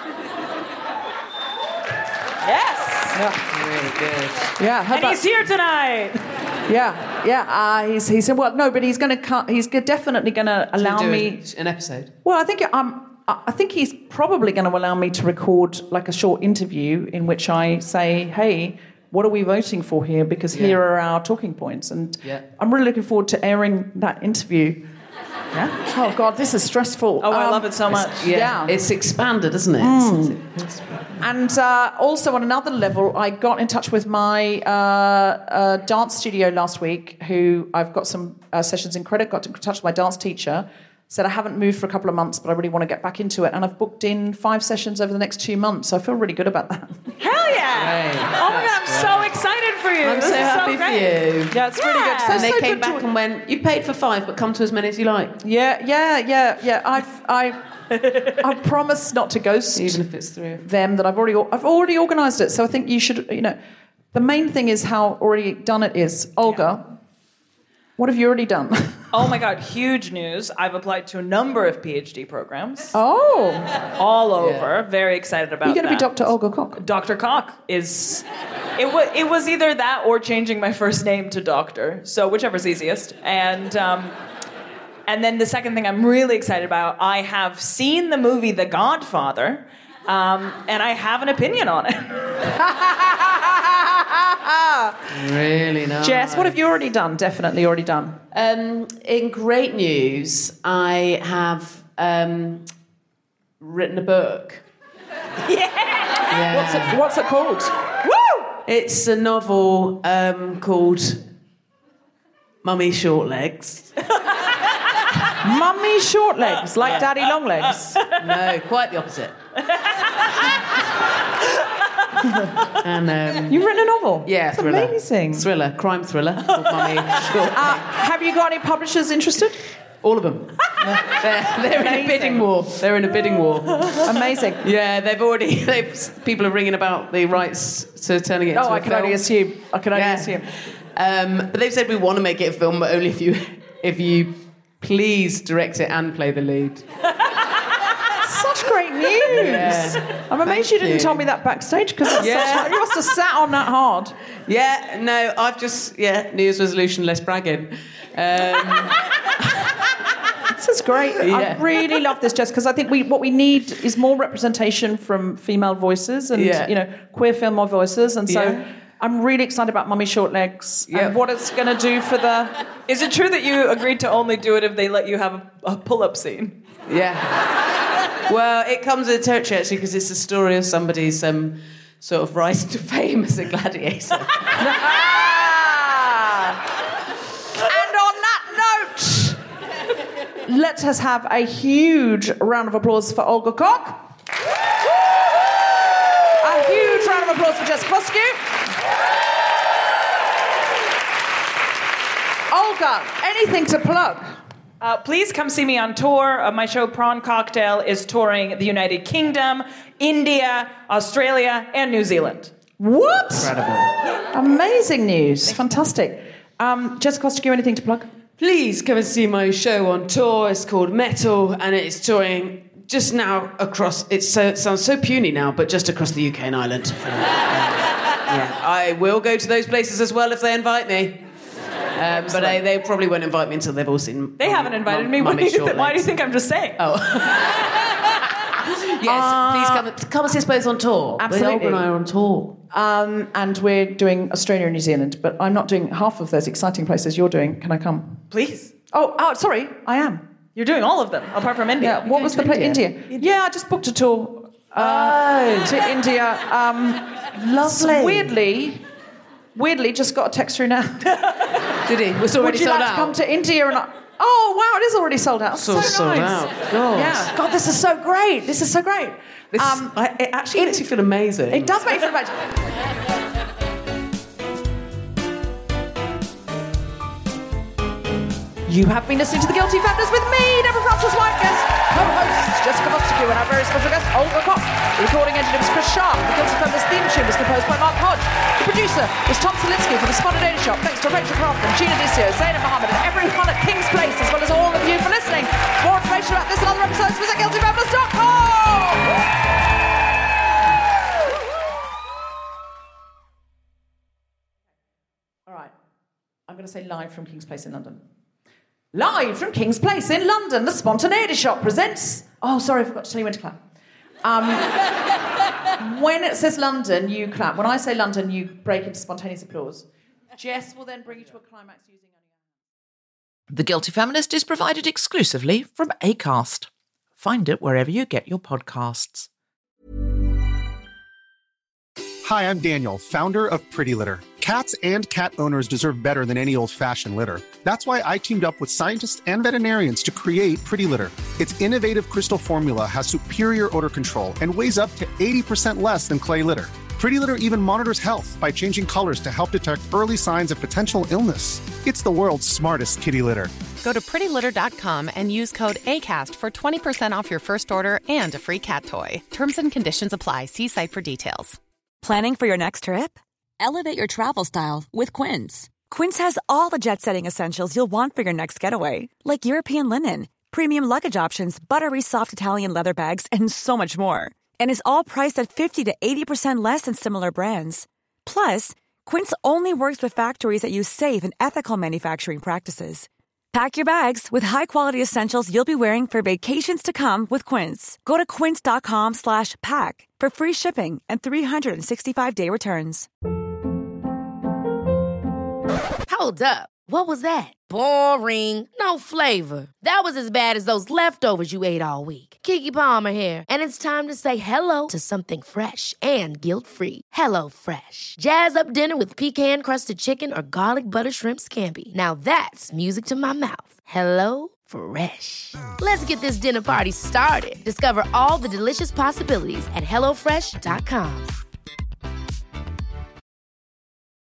Yes. Yeah. Really good. Yeah, I heard and back. he's here tonight. Yeah, yeah. Uh, he's he said, well, no, but he's going to. He's definitely going to allow do me an episode. Well, I think um, I think he's probably going to allow me to record like a short interview in which I say, hey, what are we voting for here? Because yeah. here are our talking points. And yeah. I'm really looking forward to airing that interview. Yeah. Oh, God, this is stressful. Oh, um, I love it so much. Yeah. yeah. It's expanded, isn't it? Mm. And uh, also on another level, I got in touch with my uh, uh, dance studio last week, who I've got some uh, sessions in credit, got in touch with my dance teacher, said I haven't moved for a couple of months, but I really want to get back into it. And I've booked in five sessions over the next two months, so I feel really good about that. Hell yeah! Great. Oh my God, I'm so excited for you. I'm this so is happy so for great. you. Yeah, it's really good. So, And they so came good back to... and went, you paid for five, but come to as many as you like. Yeah, yeah, yeah, yeah. I've, I, I promise not to ghost even if it's three. them. That I've already, I've already organised it. So I think you should, you know, the main thing is how already done it is. Olga, yeah. What have you already done? Oh my God, huge news. I've applied to a number of PhD programs. Oh. All over. Yeah. Very excited about that. You're going to be Doctor Olga Koch. Doctor Koch is... It was, it was either that or changing my first name to Doctor. So whichever's easiest. And... Um, And then the second thing I'm really excited about, I have seen the movie The Godfather, um, and I have an opinion on it. Really nice. Jess, what have you already done? Definitely already done. Um, in great news, I have um, written a book. Yeah! yeah. What's it, what's it called? Woo! It's a novel um, called Mummy Shortlegs. Mummy Shortlegs, like Daddy Longlegs? No, quite the opposite. and um, You've written a novel? Yeah, That's thriller. amazing. Thriller, crime thriller called Mummy Shortlegs. Uh, have you got any publishers interested? All of them. they're they're in a bidding war. They're in a bidding war. Amazing. Yeah, they've already. They've, people are ringing about the rights to turning it into oh, a I can film. only assume. I can only Yeah. assume. Um, but they've said we want to make it a film, but only if you, if you please direct it and play the lead. Such great news. Yeah. I'm amazed Thank you didn't you. tell me that backstage because Yeah. you must have sat on that hard. Yeah, no, I've just yeah, New Year's resolution, less bragging. Um, This is great. Yeah. I really love this, Jess, because I think we what we need is more representation from female voices and Yeah. you know queer female voices, and so. Yeah. I'm really excited about Mummy Short Legs Yeah. and what it's going to do for the... Is it true that you agreed to only do it if they let you have a, a pull-up scene? yeah. Well, it comes with a territory actually because it's the story of somebody's um, sort of rise to fame as a gladiator. And on that note, let us have a huge round of applause for Olga Koch. A huge round of applause for Jessica Fostekew. Olga, anything to plug? Uh, please come see me on tour. Uh, my show Prawn Cocktail is touring the United Kingdom, India, Australia, and New Zealand. What? Incredible. Amazing news. Fantastic. Um, Jessica Fostekew, anything to plug? Please come and see my show on tour. It's called Metal, and it's touring just now across. It's so, it sounds so puny now, but just across the U K and Ireland. Yeah, I will go to those places as well if they invite me. Um, but they, they probably won't invite me until they've all seen. They Mum- haven't invited Mum- me. Why do, Mummy you Short th- why do you Legs. think I'm just saying? Oh. Yes, Uh, please come, come and see us both on tour. Absolutely. Olga and I are on tour. Um, and we're doing Australia and New Zealand, but I'm not doing half of those exciting places you're doing. Can I come? Please. Oh, oh, sorry, I am. You're doing all of them, apart from India. Yeah, what was the place? India. Yeah, I just booked a tour uh, to India. Um, Lovely. Weirdly, weirdly, just got a text through now. Did he? It's already Would you sold like out. to come to India? And I, oh wow, it is already sold out. So So, sold nice. out. God. Yeah. God, this is so great. This is so great. This, Um, I, it actually makes you feel amazing. It does make you feel amazing. You have been listening to The Guilty Feminist with me, Deborah Francis White, guest co-host Jessica Fostekew, and our very special guest, Olga Koch. The recording engineer was Chris Sharp. The Guilty Feminist theme tune was composed by Mark Hodge. The producer was Tom Salinsky for The Spotted Daily Shop. Thanks to Rachel Crafton, Gina Dicio, Zainab Mohammed, and everyone at King's Place, as well as all of you for listening. For more information about this and other episodes, visit guilty feminist dot com! All right. I'm going to say live from King's Place in London. Live from King's Place in London, the Spontaneity Shop presents... Oh, sorry, I forgot to tell you when to clap. Um, when it says London, you clap. When I say London, you break into spontaneous applause. Jess will then bring you to a climax using... The Guilty Feminist is provided exclusively from Acast. Find it wherever you get your podcasts. Hi, I'm Daniel, founder of Pretty Litter. Cats and cat owners deserve better than any old-fashioned litter. That's why I teamed up with scientists and veterinarians to create Pretty Litter. Its innovative crystal formula has superior odor control and weighs up to eighty percent less than clay litter. Pretty Litter even monitors health by changing colors to help detect early signs of potential illness. It's the world's smartest kitty litter. Go to pretty litter dot com and use code ACAST for twenty percent off your first order and a free cat toy. Terms and conditions apply. See site for details. Planning for your next trip? Elevate your travel style with Quince. Quince has all the jet-setting essentials you'll want for your next getaway, like European linen, premium luggage options, buttery soft Italian leather bags, and so much more. And is all priced at fifty to eighty percent less than similar brands. Plus, Quince only works with factories that use safe and ethical manufacturing practices. Pack your bags with high-quality essentials you'll be wearing for vacations to come with Quince. Go to quince dot com slash pack for free shipping and three sixty-five day returns. Hold up. What was that? Boring. No flavor. That was as bad as those leftovers you ate all week. Keke Palmer here, and it's time to say hello to something fresh and guilt-free. Hello Fresh. Jazz up dinner with pecan-crusted chicken or garlic butter shrimp scampi. Now that's music to my mouth. Hello Fresh. Let's get this dinner party started. Discover all the delicious possibilities at hello fresh dot com.